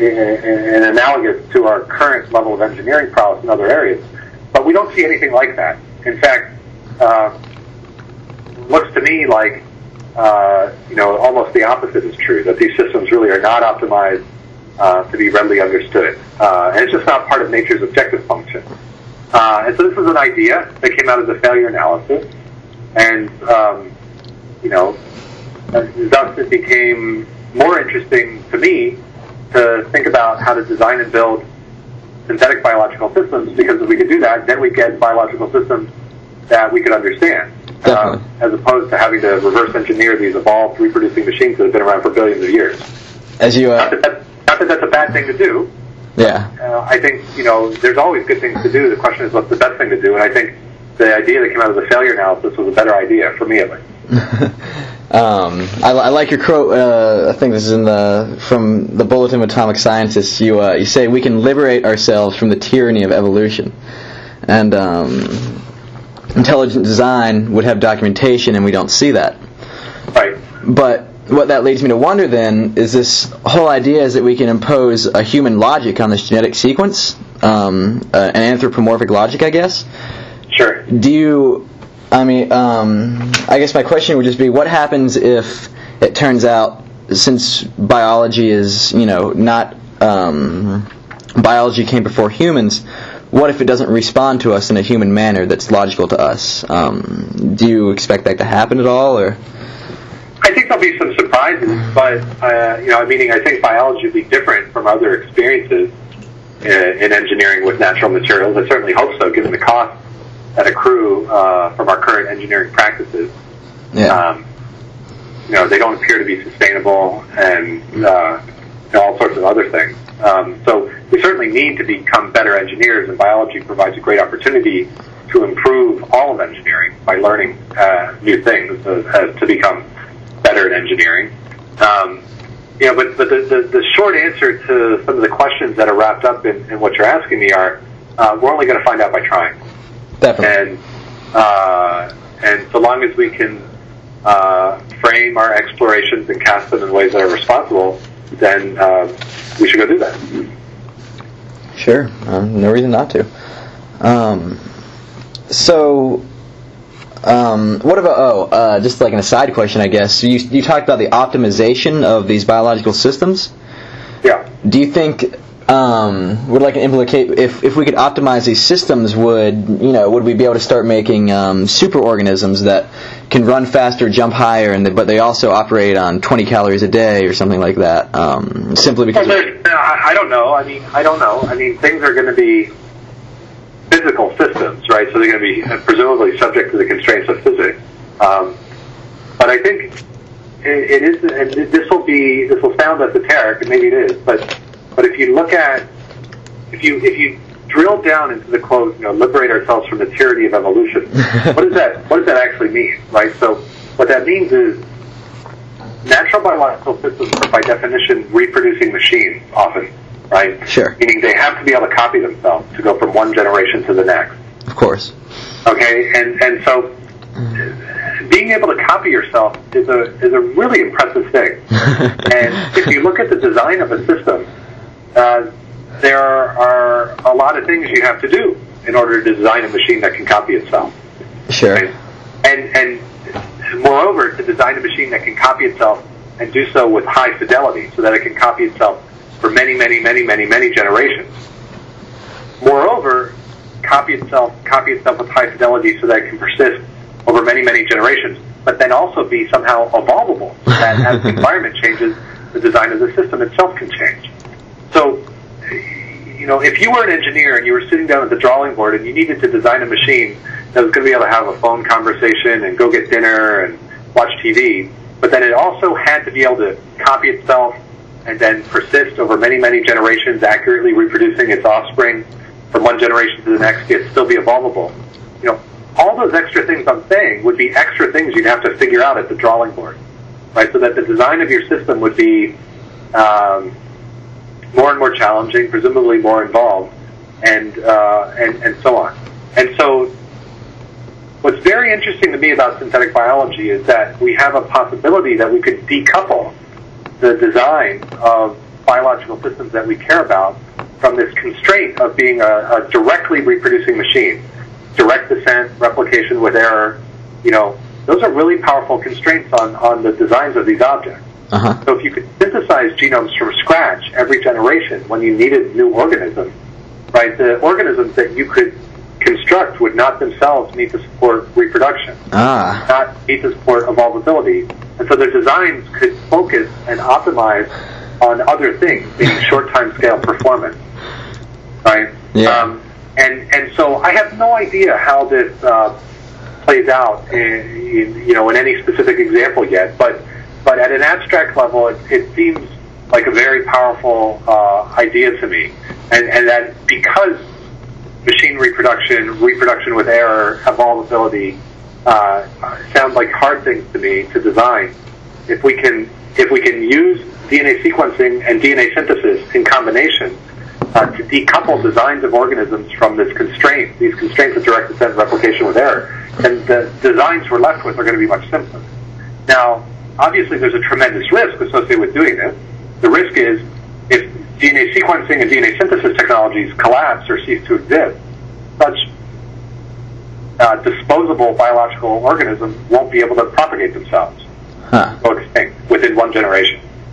and analogous to our current level of engineering prowess in other areas. But we don't see anything like that. In fact, uh, it looks to me like, uh, you know, almost the opposite is true, that these systems really are not optimized uh, to be readily understood. Uh, and it's just not part of nature's objective function. Uh, and so this is an idea that came out of the failure analysis. And, um, you know, thus it became more interesting to me to think about how to design and build synthetic biological systems, because if we could do that, then we get biological systems that we could understand, uh, as opposed to having to reverse engineer these evolved reproducing machines that have been around for billions of years. As you, uh, not, that that, not that that's a bad thing to do. Yeah. Uh, I think, you know, there's always good things to do. The question is, what's the best thing to do? And I think the idea that came out of the failure analysis was a better idea for me, at least. Um, I, I like your quote. Uh, I think this is in the from the Bulletin of Atomic Scientists. You uh, you say we can liberate ourselves from the tyranny of evolution, and um, intelligent design would have documentation, and we don't see that. Right. But what that leads me to wonder then is this whole idea is that we can impose a human logic on this genetic sequence, um, uh, an anthropomorphic logic, I guess. Sure. Do you? I mean, um, I guess my question would just be, what happens if it turns out since biology is, you know, not um, biology came before humans, what if it doesn't respond to us in a human manner that's logical to us? Um, do you expect that to happen at all, or? I think there'll be some surprises, but uh, you know, meaning I think biology will be different from other experiences in, in engineering with natural materials. I certainly hope so, given the costs that accrue uh, from our current engineering practices. Yeah. Um, you know, they don't appear to be sustainable, and uh, you know, all sorts of other things. Um, so we certainly need to become better engineers, and biology provides a great opportunity to improve all of engineering by learning uh, new things uh, uh, to become better at engineering. Um, you know, but, but the, the, the short answer to some of the questions that are wrapped up in, in what you're asking me are, uh, we're only going to find out by trying. Definitely. And uh, and so long as we can uh, frame our explorations and cast them in ways that are responsible, then uh, we should go do that. Sure. Um, no reason not to. Um, so, um, what about, oh, uh, just like an aside question, I guess. You, you talked about the optimization of these biological systems. Yeah. Do you think, um, would like an implicate, if, if we could optimize these systems, would, you know, would we be able to start making um, superorganisms that can run faster, jump higher, and they, but they also operate on twenty calories a day or something like that? Um, simply because. Well, I don't know. I mean, I don't know. I mean, things are going to be physical systems, right? So they're going to be presumably subject to the constraints of physics. Um, but I think it, it is, and this will be, this will sound esoteric, and maybe it is, but but if you look at, if you if you drill down into the quote, you know, liberate ourselves from the tyranny of evolution, what does that what does that actually mean, right? So what that means is natural biological systems are by definition reproducing machines often, right? Sure. Meaning they have to be able to copy themselves to go from one generation to the next. Of course. Okay, and and so being able to copy yourself is a is a really impressive thing. And if you look at the design of a system, uh, there are a lot of things you have to do in order to design a machine that can copy itself. Sure. Right? And and moreover, to design a machine that can copy itself and do so with high fidelity, so that it can copy itself for many, many, many, many, many generations. Moreover, copy itself, copy itself with high fidelity so that it can persist over many, many generations, but then also be somehow evolvable, so that as the environment changes, the design of the system itself can change. So, you know, if you were an engineer and you were sitting down at the drawing board and you needed to design a machine that was going to be able to have a phone conversation and go get dinner and watch T V, but then it also had to be able to copy itself and then persist over many, many generations, accurately reproducing its offspring from one generation to the next, yet still be evolvable. You know, all those extra things I'm saying would be extra things you'd have to figure out at the drawing board, right? So that the design of your system would be um, more and more challenging, presumably more involved, and uh, and and so on. And so, what's very interesting to me about synthetic biology is that we have a possibility that we could decouple the design of biological systems that we care about from this constraint of being a, a directly reproducing machine. Direct descent, replication with error, you know, those are really powerful constraints on, on the designs of these objects. Uh-huh. So if you could synthesize genomes from scratch every generation when you needed new organisms, right, the organisms that you could construct would not themselves need to support reproduction, ah. not need to support evolvability. And so their designs could focus and optimize on other things, being short time scale performance, right? Yeah. Um, and and so I have no idea how this uh, plays out, in, in, you know, in any specific example yet. But but at an abstract level, it, it seems like a very powerful uh, idea to me, and and that because machine reproduction, reproduction with error, evolvability uh, sound like hard things to me to design. If we can if we can use D N A sequencing and D N A synthesis in combination uh, to decouple designs of organisms from this constraint, these constraints of direct descent and replication with error, and the designs we're left with are going to be much simpler. Now, obviously, there's a tremendous risk associated with doing this. The risk is if D N A sequencing and D N A synthesis technologies collapse or cease to exist, such uh, disposable biological organisms won't be able to propagate themselves, huh. go extinct within one generation.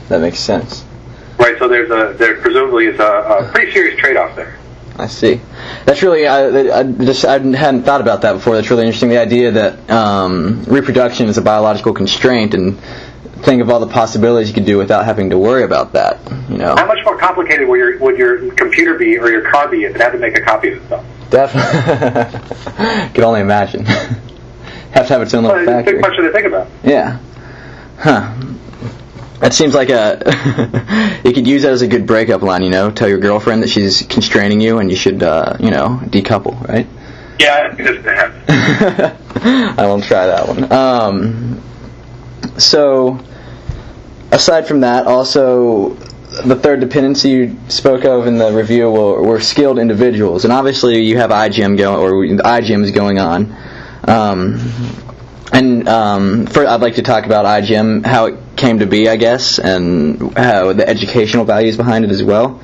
that makes sense. Right, so there's a there presumably is a, a pretty serious trade-off there. I see. That's really I, I just I hadn't thought about that before. That's really interesting. The idea that um, reproduction is a biological constraint, and think of all the possibilities you could do without having to worry about that. You know. How much more complicated would your would your computer be or your car be if it had to make a copy of itself? Definitely. Could only imagine. Have to have its own little well, factory. It's a big question to think about. Yeah. Huh. That seems like a you could use that as a good breakup line, you know. Tell your girlfriend that she's constraining you, and you should, uh, you know, decouple, right? Yeah, it doesn't happen. I won't try that one. Um, so, aside from that, also the third dependency you spoke of in the review were, were skilled individuals, and obviously you have I G M going, or I G M is going on. Um, and um, for, I'd like to talk about I G M, how it came to be, I guess, and how the educational values behind it as well,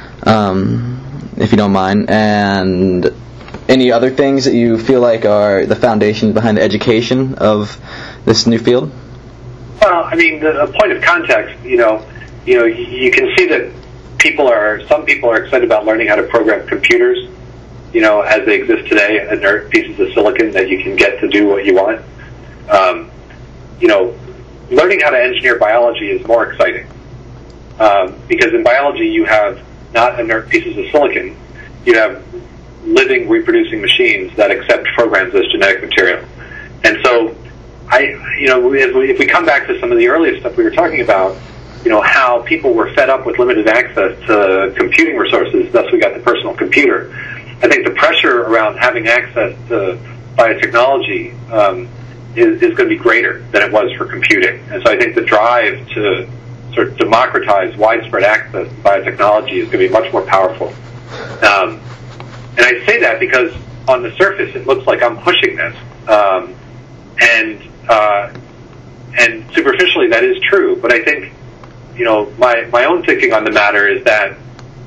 um, if you don't mind, and any other things that you feel like are the foundations behind the education of this new field. Well, I mean, the, a point of context, you know, you know, you can see that people are, some people are excited about learning how to program computers, you know, as they exist today, inert pieces of silicon that you can get to do what you want. Um, you know, learning how to engineer biology is more exciting, um, because in biology you have not inert pieces of silicon, you have living, reproducing machines that accept programs as genetic material. And so, I, you know, if we, if we come back to some of the earliest stuff we were talking about, you know, how people were fed up with limited access to computing resources, thus we got the personal computer. I think the pressure around having access to biotechnology um, is, is going to be greater than it was for computing. And so I think the drive to sort of democratize widespread access to biotechnology is going to be much more powerful. Um, and I say that because on the surface it looks like I'm pushing this. Um, and uh, and superficially that is true, but I think, you know, my, my own thinking on the matter is that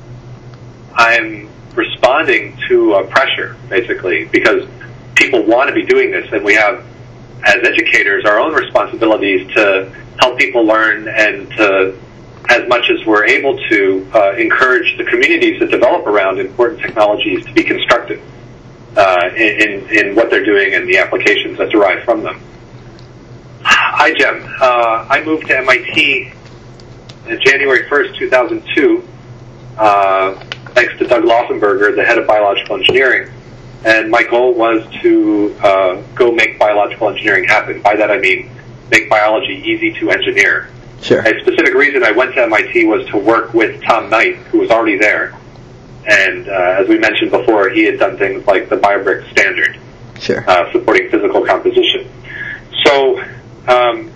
I'm responding to a pressure, basically, because people want to be doing this, and we have, as educators, our own responsibilities to help people learn and to, as much as we're able to, uh, encourage the communities that develop around important technologies to be constructive uh, in, in what they're doing and the applications that derive from them. I G E M. Uh, I moved to M I T on January first, two thousand two, uh, thanks to Doug Laufenberger, the head of biological engineering. And my goal was to uh, go make biological engineering happen. By that I mean make biology easy to engineer. Sure. A specific reason I went to M I T was to work with Tom Knight, who was already there. And uh, as we mentioned before, he had done things like the BioBricks standard, sure. uh, supporting physical composition. So, um,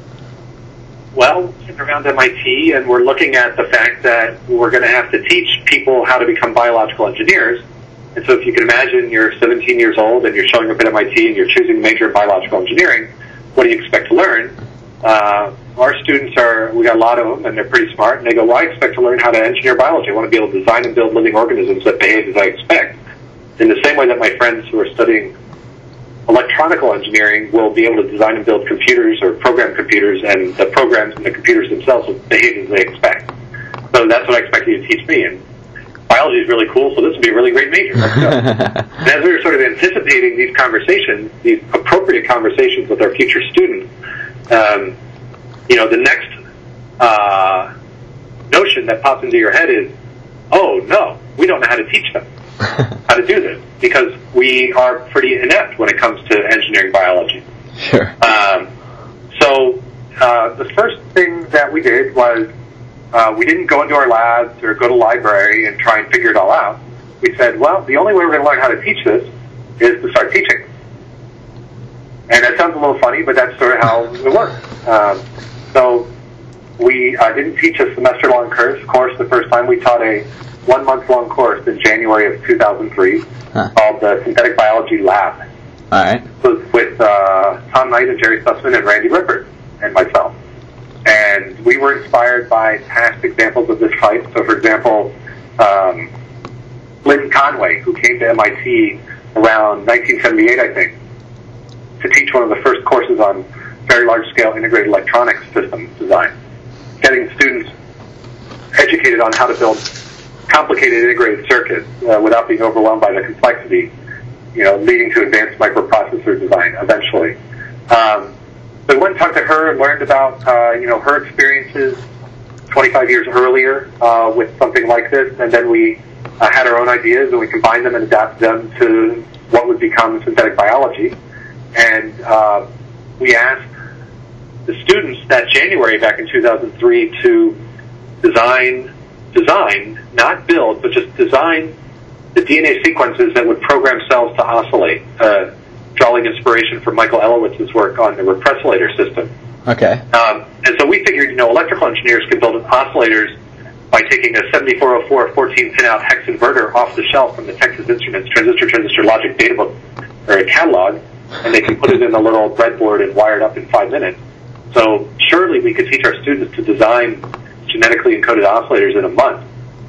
well, sitting around M I T, and we're looking at the fact that we're going to have to teach people how to become biological engineers. And so if you can imagine you're seventeen years old and you're showing up at M I T and you're choosing a major in biological engineering, what do you expect to learn? Uh, our students are, we got a lot of them, and they're pretty smart, and they go, well, I expect to learn how to engineer biology. I want to be able to design and build living organisms that behave as I expect. In the same way that my friends who are studying electronical engineering will be able to design and build computers or program computers, and the programs and the computers themselves will behave as they expect. So that's what I expect you to teach me. And biology is really cool, so this would be a really great major. Let's go. And as we were sort of anticipating these conversations, these appropriate conversations with our future students, um, you know, the next uh, notion that pops into your head is, oh, no, we don't know how to teach them how to do this, because we are pretty inept when it comes to engineering biology. Sure. Um, so uh, the first thing that we did was uh, we didn't go into our labs or go to the library and try and figure it all out. We said, well, the only way we're going to learn how to teach this is to start teaching. And that sounds a little funny, but that's sort of how it works. Um, so we uh, didn't teach a semester-long course. course. The first time we taught a one-month-long course in January of two thousand three huh. called the Synthetic Biology Lab. All right. It was with uh, Tom Knight and Jerry Sussman and Randy Rippert and myself. And we were inspired by past examples of this type. So, for example, um, Lynn Conway, who came to M I T around nineteen seventy-eight, I think, to teach one of the first courses on very large-scale integrated electronics systems design. getting students educated on how to build complicated integrated circuits uh, without being overwhelmed by the complexity, you know, leading to advanced microprocessor design eventually. Um, so we went and talked to her and learned about, uh, you know, her experiences twenty-five years earlier uh, with something like this, and then we uh, had our own ideas and we combined them and adapted them to what would become synthetic biology. And uh, we asked the students that January back in two thousand three to design, design, not build, but just design the D N A sequences that would program cells to oscillate, uh, drawing inspiration from Michael Elowitz's work on the repressolator system. Okay. Um, and so we figured, you know, electrical engineers could build oscillators by taking a seventy-four oh four fourteen pin-out hex inverter off the shelf from the Texas Instruments Transistor Transistor Logic data book, or a catalog, and they can put it in a little breadboard and wire it up in five minutes. So surely we could teach our students to design genetically encoded oscillators in a month.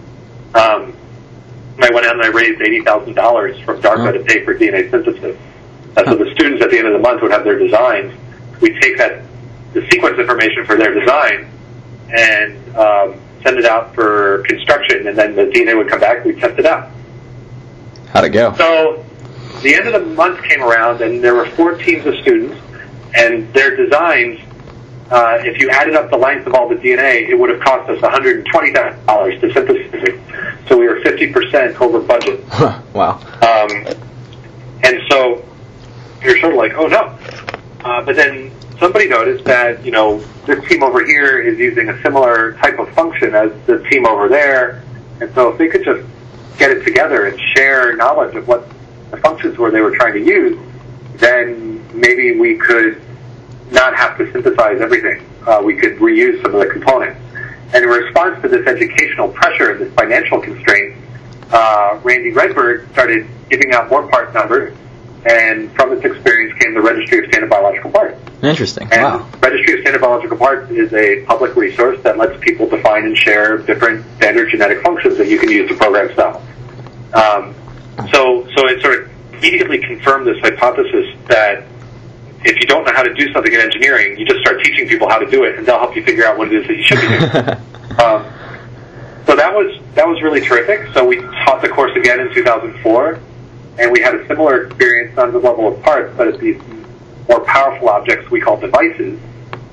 Um, I went out and I raised eighty thousand dollars from DARPA mm-hmm. to pay for D N A synthesis. Uh, so the students at the end of the month would have their designs. We'd take that, the sequence information for their design, and um, send it out for construction, and then the D N A would come back and we'd test it out. How'd it go? So the end of the month came around, and there were four teams of students, and their designs, uh, if you added up the length of all the D N A, it would have cost us one hundred twenty thousand dollars to synthesize it. So we were fifty percent over budget. Wow. Um, and so you're sort of like, oh no. Uh, but then somebody noticed that, you know, this team over here is using a similar type of function as the team over there. And so if they could just get it together and share knowledge of what the functions were they were trying to use, then maybe we could not have to synthesize everything. Uh, we could reuse some of the components. And in response to this educational pressure and this financial constraint, uh, Randy Redberg started giving out more part numbers, and from this experience came the Registry of Standard Biological Parts. Interesting. And wow. Registry of Standard Biological Parts is a public resource that lets people define and share different standard genetic functions that you can use to program cells. Um, so, so it sort of immediately confirmed this hypothesis that if you don't know how to do something in engineering, you just start teaching people how to do it, and they'll help you figure out what it is that you should be doing. um, so that was that was really terrific. So we taught the course again in two thousand four, and we had a similar experience on the level of parts, but at these more powerful objects we call devices.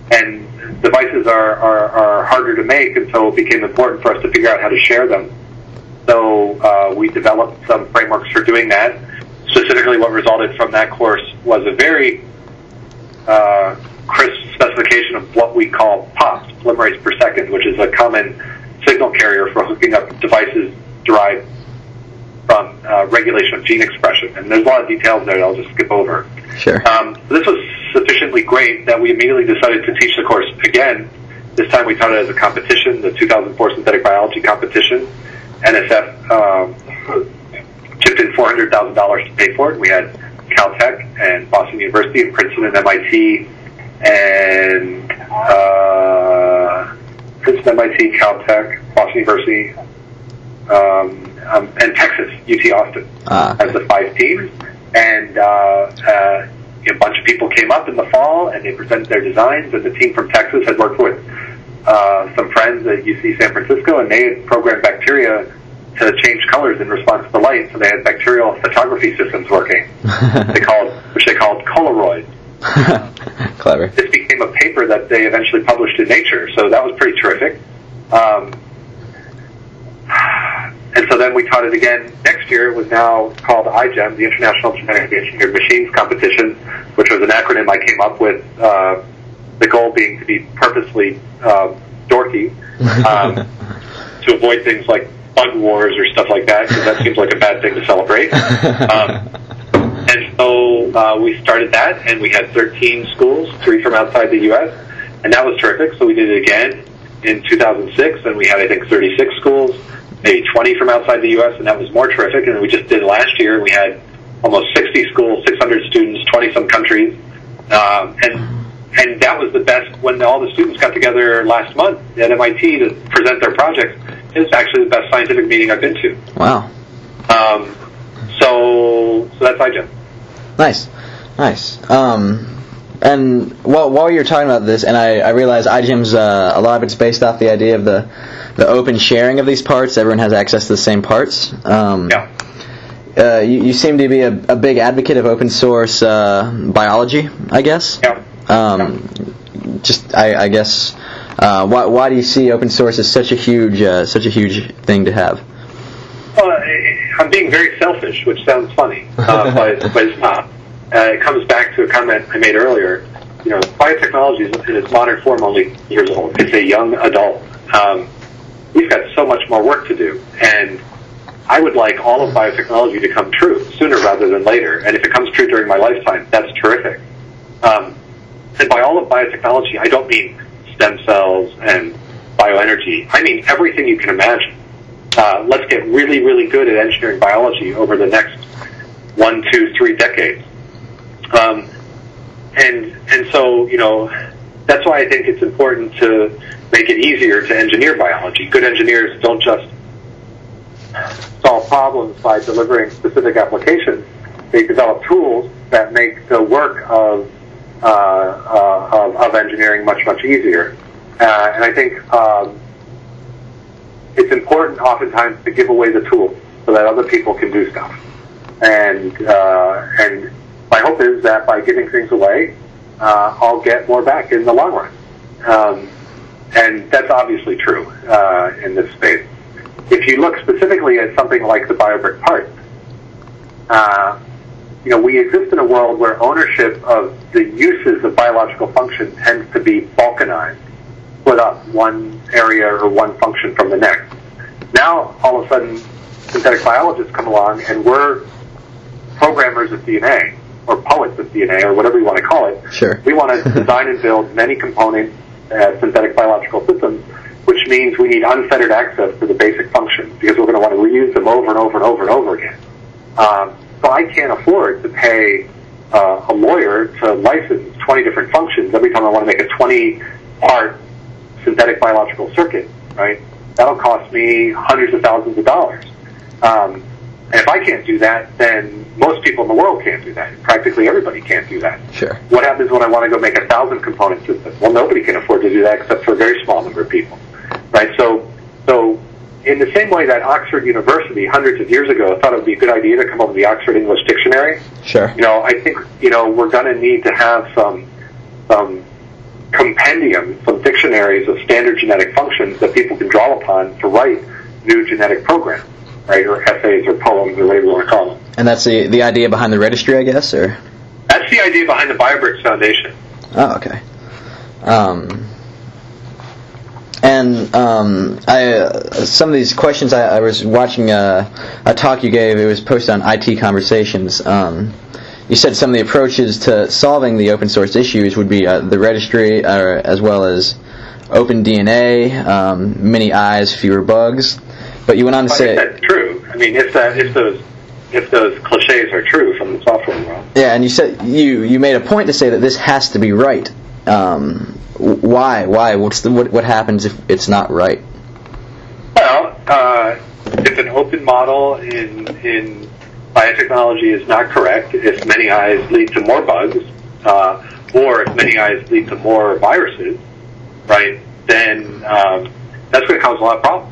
And devices are, are, are harder to make, and so it became important for us to figure out how to share them. So uh, we developed some frameworks for doing that. Specifically, what resulted from that course was a very uh, crisp specification of what we call POPs, polymerase per second, which is a common signal carrier for hooking up devices derived from uh, regulation of gene expression. And there's a lot of details there that I'll just skip over. Sure. Um, this was sufficiently great that we immediately decided to teach the course again. This time we taught it as a competition, the two thousand four Synthetic Biology competition. N S F um, chipped in four hundred thousand dollars to pay for it. We had Caltech and Boston University and Princeton and M I T and uh, Princeton, M I T, Caltech, Boston University, um, um, and Texas, U T Austin, ah, okay. as the five teams. And uh, uh, a bunch of people came up in the fall and they presented their designs, and the team from Texas had worked with uh, some friends at U C San Francisco, and they had programmed bacteria to change colors in response to light, so they had bacterial photography systems working, they called, which they called Polaroids. Clever. This became a paper that they eventually published in Nature, so that was pretty terrific. Um, and so then we taught it again next year. It was now called I GEM, the International Genetically Engineered Machines Competition, which was an acronym I came up with, uh, the goal being to be purposely uh, dorky, um, to avoid things like bug wars or stuff like that, because that seems like a bad thing to celebrate. Um, and so uh, we started that, and we had thirteen schools, three from outside the U S, and that was terrific. So we did it again in two thousand six, and we had, I think, thirty-six schools, maybe twenty from outside the U S, and that was more terrific. And we just did it last year, and we had almost sixty schools, six hundred students, twenty-some countries, um, and and that was the best. When all the students got together last month at M I T to present their projects, it was actually the best scientific meeting I've been to. Wow. Um, so, so that's I GEM. Nice, nice. Um, And while while you're talking about this, and I, I realize iGEM's uh, a lot of it's based off the idea of the the open sharing of these parts. Everyone has access to the same parts. Um, yeah. Uh, you, you seem to be a, a big advocate of open source uh, biology, I guess. Yeah. Um, yeah. Just I, I guess uh, why why do you see open source as such a huge uh, such a huge thing to have? Well, I'm being very selfish, which sounds funny, uh, but, but it's not. Uh, it comes back to a comment I made earlier. You know, biotechnology is in its modern form only years old. It's a young adult. Um, we've got so much more work to do, and I would like all of biotechnology to come true sooner rather than later. And if it comes true during my lifetime, that's terrific. Um, and by all of biotechnology, I don't mean stem cells and bioenergy. I mean everything you can imagine. Uh, let's get really, really good at engineering biology over the next one, two, three decades. Um, and and so, you know, that's why I think it's important to make it easier to engineer biology. Good engineers don't just solve problems by delivering specific applications. They develop tools that make the work of uh, uh, of, of engineering much, much easier. Uh, and I think um, it's important oftentimes to give away the tools so that other people can do stuff. And uh, and my hope is that by giving things away, uh, I'll get more back in the long run. Um, and that's obviously true uh, in this space. If you look specifically at something like the BioBrick part, uh, you know, we exist in a world where ownership of the uses of biological function tends to be balkanized, split up one area or one function from the next. Now, all of a sudden, synthetic biologists come along and we're programmers of D N A, or poets of D N A, or whatever you want to call it. Sure. We want to design and build many component uh, synthetic biological systems, which means we need unfettered access to the basic functions, because we're going to want to reuse them over and over and over and over again. Um, so I can't afford to pay uh, a lawyer to license twenty different functions every time I want to make a twenty-part synthetic biological circuit, right? That'll cost me hundreds of thousands of dollars. Um, and if I can't do that, then most people in the world can't do that. Practically everybody can't do that. Sure. What happens when I want to go make a thousand component system? Well, nobody can afford to do that except for a very small number of people, right? So, so in the same way that Oxford University hundreds of years ago thought it would be a good idea to come up with the Oxford English Dictionary, Sure. you know, I think, you know, we're going to need to have some, some compendium, some dictionaries of standard genetic functions that people can draw upon to write new genetic programs, right, or essays or poems or whatever you want to call them. And that's the the idea behind the registry, I guess, or? That's the idea behind the BioBricks Foundation. Oh, okay. Um, and um, I uh, some of these questions I, I was watching uh, a talk you gave. It was posted on I T Conversations. Um, you said some of the approaches to solving the open source issues would be uh, the registry, uh, as well as open D N A, um, many eyes, fewer bugs. But you went on to well, say that's true. I mean, if that if those if those cliches are true from the software world. Yeah, and you said you you made a point to say that this has to be right. Um, why? Why? What's the what? What happens if it's not right? Well, uh, if an open model in in biotechnology is not correct, if many eyes lead to more bugs, uh, or if many eyes lead to more viruses, right? Then um, that's going to cause a lot of problems.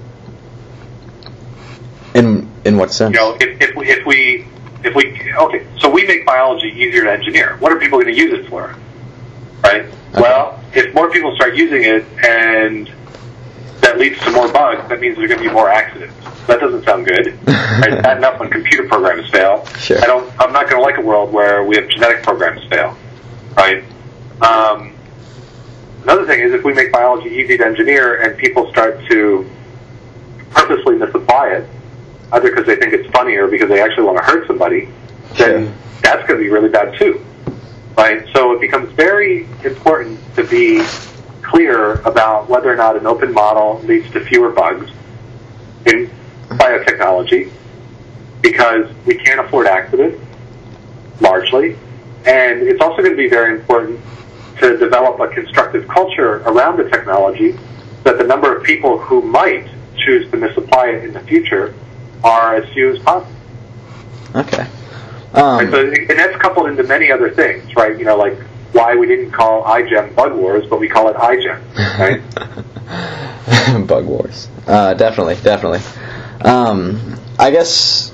In in what sense? You know, if, if we if we if we okay, so we make biology easier to engineer. What are people going to use it for? Right? Okay. Well, if more people start using it and that leads to more bugs, that means there's going to be more accidents. That doesn't sound good. Right? It's bad enough when computer programs fail. Sure. I don't. I'm not going to like a world where we have genetic programs fail. Right? Um, another thing is if we make biology easy to engineer and people start to purposely misapply it, either because they think it's funny or because they actually want to hurt somebody, then sure. That's going to be really bad too. Right? So it becomes very important to be clear about whether or not an open model leads to fewer bugs in biotechnology, because we can't afford accidents, largely. And it's also going to be very important to develop a constructive culture around the technology so that the number of people who might choose to misapply it in the future are as few as possible. Okay. Um, right, so, and that's coupled into many other things, right? You know, like why we didn't call iGEM Bug Wars, but we call it iGEM, right? Bug Wars. Uh, definitely, definitely. Um, I guess,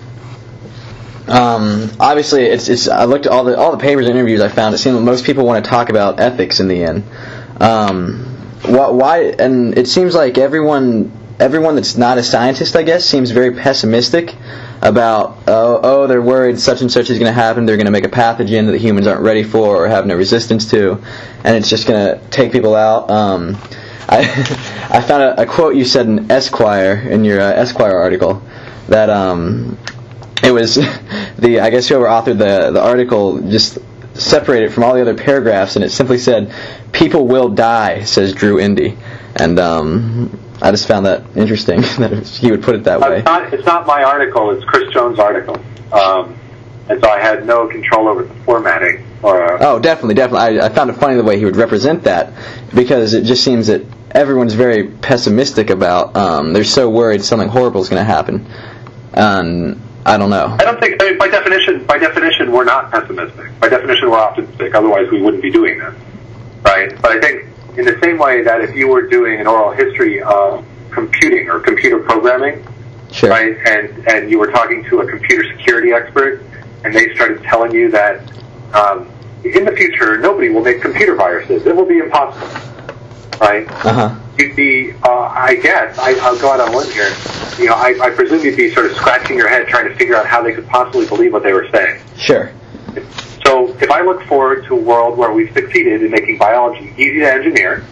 um, obviously, it's, it's, I looked at all the, all the papers and interviews I found, it seemed that most people want to talk about ethics in the end. Um, why, why, and it seems like everyone, everyone that's not a scientist, I guess, seems very pessimistic about, oh, oh, they're worried such and such is going to happen, they're going to make a pathogen that the humans aren't ready for or have no resistance to, and it's just going to take people out. Um, I I found a, a quote you said in Esquire, in your uh, Esquire article, that um, it was, the I guess whoever authored the, the article just separated it from all the other paragraphs, and it simply said, "People will die," says Drew Indy, and um, I just found that interesting that he would put it that way. It's not, it's not my article, it's Chris Jones' article. Um, and so I had no control over the formatting. Or, uh, oh, definitely, definitely. I, I found it funny the way he would represent that, because it just seems that everyone's very pessimistic about, um, they're so worried something horrible is going to happen. And I don't know. I don't think, I mean, by definition, by definition, we're not pessimistic. By definition, we're optimistic. Otherwise, we wouldn't be doing this, right? But I think in the same way that if you were doing an oral history of computing or computer programming, sure. right, and, and you were talking to a computer security expert, and they started telling you that um, in the future, nobody will make computer viruses. It will be impossible, right? Uh-huh. You'd be, uh, I guess, I, I'll go out on a limb here, you know, I, I presume you'd be sort of scratching your head trying to figure out how they could possibly believe what they were saying. Sure. So if I look forward to a world where we've succeeded in making biology easy to engineer,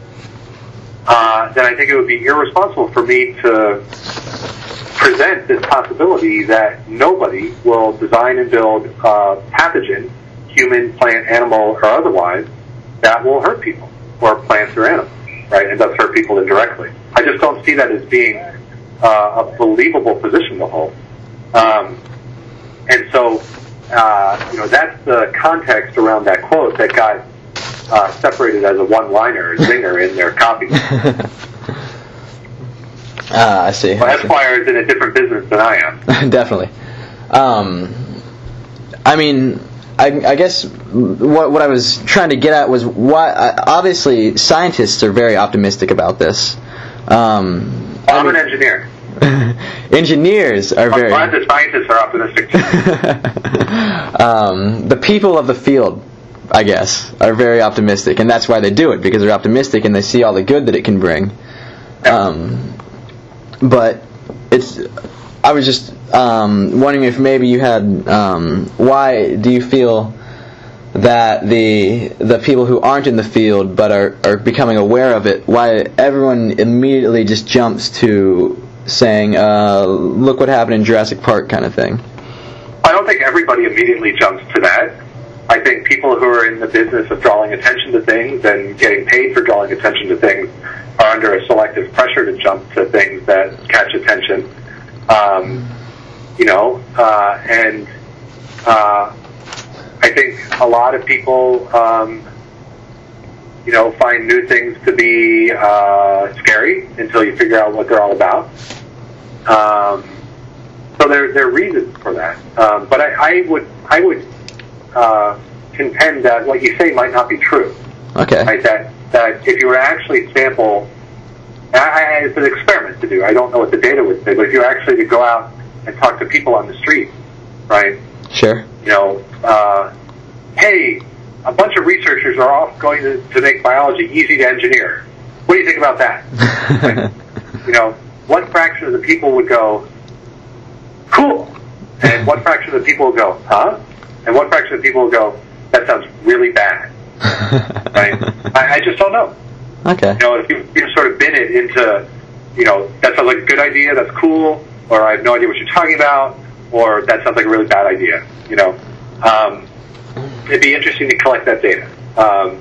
uh, then I think it would be irresponsible for me to present this possibility that nobody will design and build a pathogen, human, plant, animal, or otherwise, that will hurt people, or plants or animals, right, and thus hurt people indirectly. I just don't see that as being uh, a believable position to hold. Um, and so, uh, you know, that's the context around that quote that got uh, separated as a one-liner, a zinger in their copy. Ah, I see. Well, Esquire is in a different business than I am. Definitely. Um, I mean, I, I guess what what I was trying to get at was why. Obviously, scientists are very optimistic about this. Um, well, I'm I mean, an engineer. Engineers are I'm very. glad the scientists are optimistic too. um, the people of the field, I guess, are very optimistic, and that's why they do it, because they're optimistic and they see all the good that it can bring. Um, but it's. I was just um, wondering if maybe you had. Um, why do you feel that the the people who aren't in the field but are, are becoming aware of it? Why everyone immediately just jumps to saying, uh, "Look what happened in Jurassic Park," kind of thing? I don't think everybody immediately jumps to that. I think people who are in the business of drawing attention to things and getting paid for drawing attention to things are under a selective pressure to jump to things that catch attention. Um, you know, uh, and uh, I think a lot of people, um, you know, find new things to be uh, scary until you figure out what they're all about. Um, so there, there are reasons for that. Um, but I, I would, I would uh, contend that what you say might not be true. Okay. Right? That that if you were to actually sample. I, it's an experiment to do. I don't know what the data would say, but if you actually to go out and talk to people on the street, right? Sure. You know, uh, hey, a bunch of researchers are off going to, to make biology easy to engineer. What do you think about that? Right? You know, what fraction of the people would go, cool, and what fraction of the people would go, huh? And what fraction of the people would go, that sounds really bad. Right? I, I just don't know. Okay. You know, if you, you've sort of been it into, you know, that sounds like a good idea, that's cool, or I have no idea what you're talking about, or that sounds like a really bad idea, you know. Um, it'd be interesting to collect that data, um,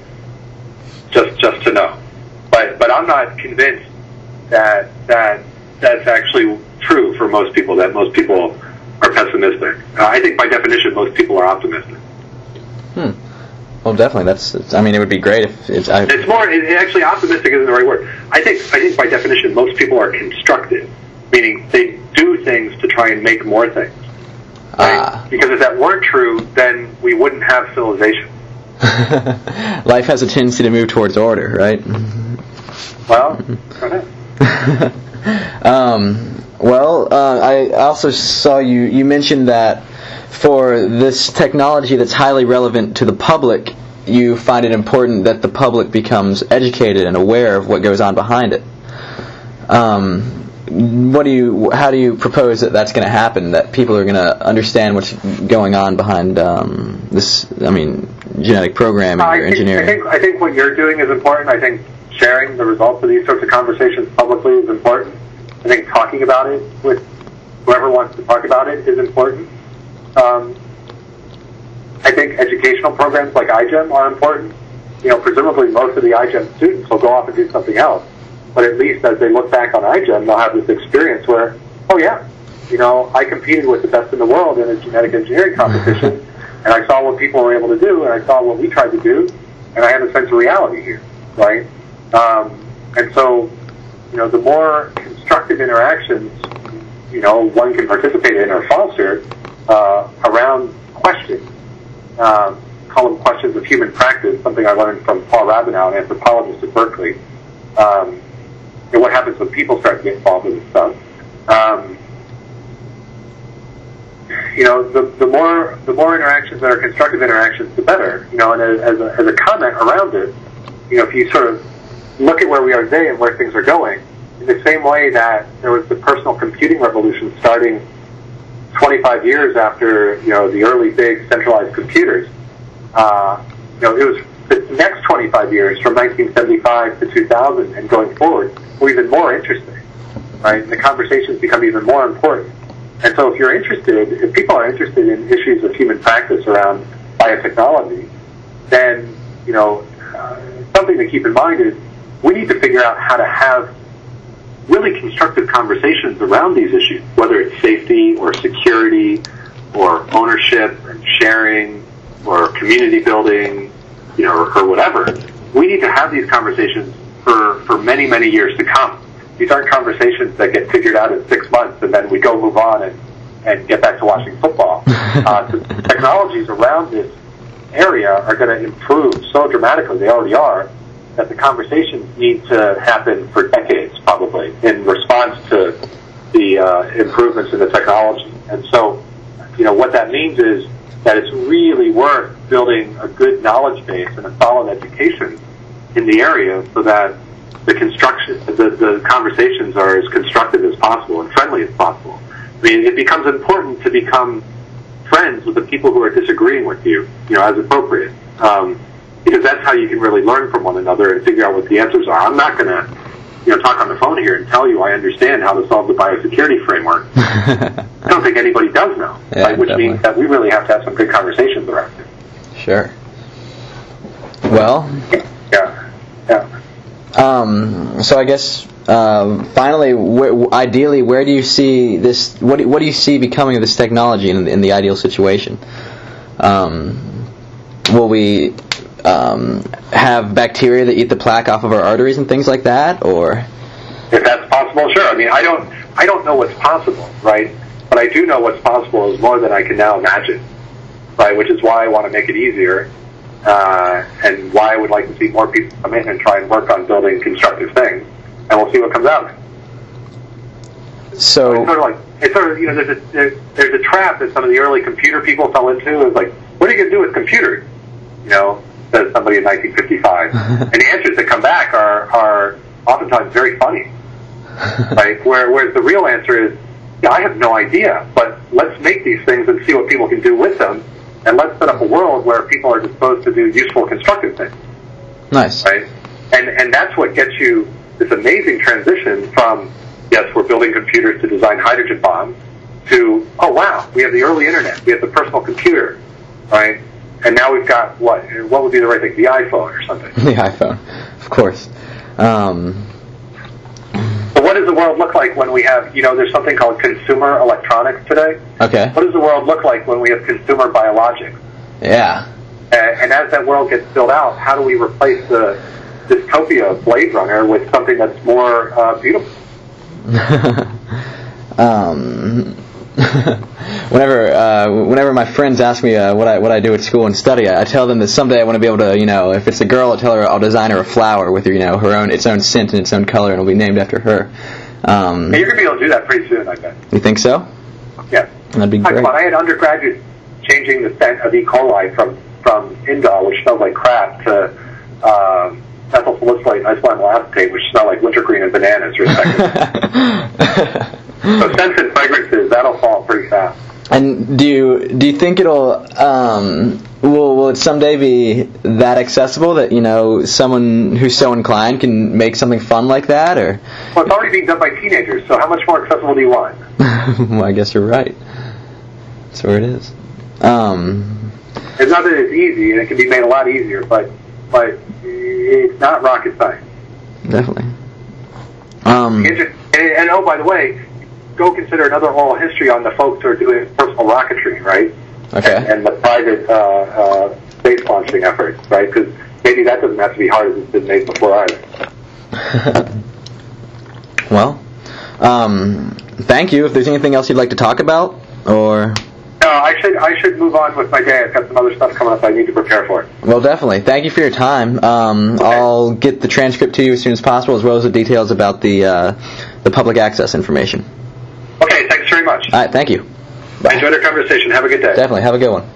just just to know. But but I'm not convinced that that that's actually true for most people, that most people are pessimistic. Uh, I think by definition most people are optimistic. Hmm. Well, definitely. That's. It's, I mean, it would be great if it's. I, it's more. It, actually, optimistic isn't the right word. I think. I think by definition, most people are constructive, meaning they do things to try and make more things. Right? Ah. Because if that weren't true, then we wouldn't have civilization. Life has a tendency to move towards order, right? Well, go ahead. um, well, uh, I also saw you, you mentioned that for this technology that's highly relevant to the public, you find it important that the public becomes educated and aware of what goes on behind it. Um, what do you, how do you propose that that's going to happen, that people are going to understand what's going on behind um, this, I mean, genetic programming I or think, engineering? I think, I think what you're doing is important. I think sharing the results of these sorts of conversations publicly is important. I think talking about it with whoever wants to talk about it is important. Um, I think educational programs like iGEM are important. You know, presumably most of the iGEM students will go off and do something else. But at least as they look back on iGEM, they'll have this experience where, oh yeah, you know, I competed with the best in the world in a genetic engineering competition, and I saw what people were able to do, and I saw what we tried to do, and I had a sense of reality here, right? Um, and so, you know, the more constructive interactions, you know, one can participate in or foster uh, around questions, um, call them questions of human practice, something I learned from Paul Rabinow, an anthropologist at Berkeley. Um, and what happens when people start to get involved in this stuff. Um, you know, the, the more the more interactions that are constructive interactions, the better. You know, and as a, as a comment around it, you know, if you sort of look at where we are today and where things are going, in the same way that there was the personal computing revolution starting twenty-five years after, you know, the early big centralized computers, uh, you know, it was the next twenty-five years, from nineteen seventy-five to two thousand and going forward, were even more interesting, right? And the conversations become even more important. And so if you're interested, if people are interested in issues of human practice around biotechnology, then, you know, uh, something to keep in mind is we need to figure out how to have really constructive conversations around these issues, whether it's safety or security or ownership and sharing or community building, you know, or, or whatever. We need to have these conversations for, for many, many years to come. These aren't conversations that get figured out in six months and then we go move on and, and get back to watching football. Uh, so technologies around this area are going to improve so dramatically, they already are, that the conversations need to happen for decades, probably, in response to the uh, improvements in the technology. And so, you know, what that means is that it's really worth building a good knowledge base and a solid education in the area so that the construction, the, the conversations are as constructive as possible and friendly as possible. I mean, it becomes important to become friends with the people who are disagreeing with you, you know, as appropriate. Um, because that's how you can really learn from one another and figure out what the answers are. I'm not going to, you know, talk on the phone here and tell you I understand how to solve the biosecurity framework. I don't think anybody does know, yeah, right? Which definitely. means that we really have to have some good conversations around it. Sure. Well. Yeah. Yeah. Um, so I guess um, finally, wh- ideally, where do you see this? What do, what do you see becoming of this technology in, in the ideal situation? Um, will we um, have bacteria that eat the plaque off of our arteries and things like that, or? If that's possible, sure. I mean, I don't, I don't know what's possible, right? But I do know what's possible is more than I can now imagine, right? Which is why I want to make it easier. Uh, and why I would like to see more people come in and try and work on building constructive things, and we'll see what comes out of it. So it's sort of like it's sort of you know there's a there's, there's a trap that some of the early computer people fell into. Is like, what are you going to do with computers? You know, says somebody in nineteen fifty-five, and the answers that come back are are oftentimes very funny, right? Where whereas the real answer is, yeah, I have no idea, but let's make these things and see what people can do with them. And let's set up a world where people are disposed to do useful, constructive things. Nice. Right? And and that's what gets you this amazing transition from, yes, we're building computers to design hydrogen bombs, to, oh, wow, we have the early internet, we have the personal computer, right? And now we've got, what? What would be the right thing? The iPhone or something. The iPhone, of course. Um... But what does the world look like when we have, you know, there's something called consumer electronics today. Okay. What does the world look like when we have consumer biologics? Yeah. And, and as that world gets built out, how do we replace the dystopia of Blade Runner with something that's more uh, beautiful? um, whenever uh, whenever my friends ask me uh, what I what I do at school and study, I, I tell them that someday I want to be able to, you know, if it's a girl, I'll tell her I'll design her a flower with her, you know, her own its own scent and its own color, and it'll be named after her. Um, hey, you're gonna be able to do that pretty soon, I bet. You think so? Yeah. That'd be great. Come on, I had undergraduates changing the scent of E. coli from from Indol, which smelled like crap, to um, ethyl salicylate and isoamyl acetate, which smell like wintergreen and bananas, respectively. So scents and fragrances, that'll fall pretty fast. And do you do you think it'll um, will will it someday be that accessible that, you know, someone who's so inclined can make something fun like that, or? Well, it's already being done by teenagers, so how much more accessible do you want? Well, I guess you're right. That's where it is. Um, it's not that it's easy, and it can be made a lot easier, but but it's not rocket science. Definitely. Um, and, and oh, by the way, go consider another oral history on the folks who are doing personal rocketry, right? Okay. And, and the private uh, uh, space launching efforts, right? Because maybe that doesn't have to be hard as it's been made before either. Well, um, thank you. If there's anything else you'd like to talk about, or... No, I should I should move on with my day. I've got some other stuff coming up I need to prepare for. Well, definitely. Thank you for your time. Um, okay. I'll get the transcript to you as soon as possible, as well as the details about the uh, the public access information. Okay, thanks very much. All right, thank you. Bye. I enjoyed our conversation. Have a good day. Definitely. Have a good one.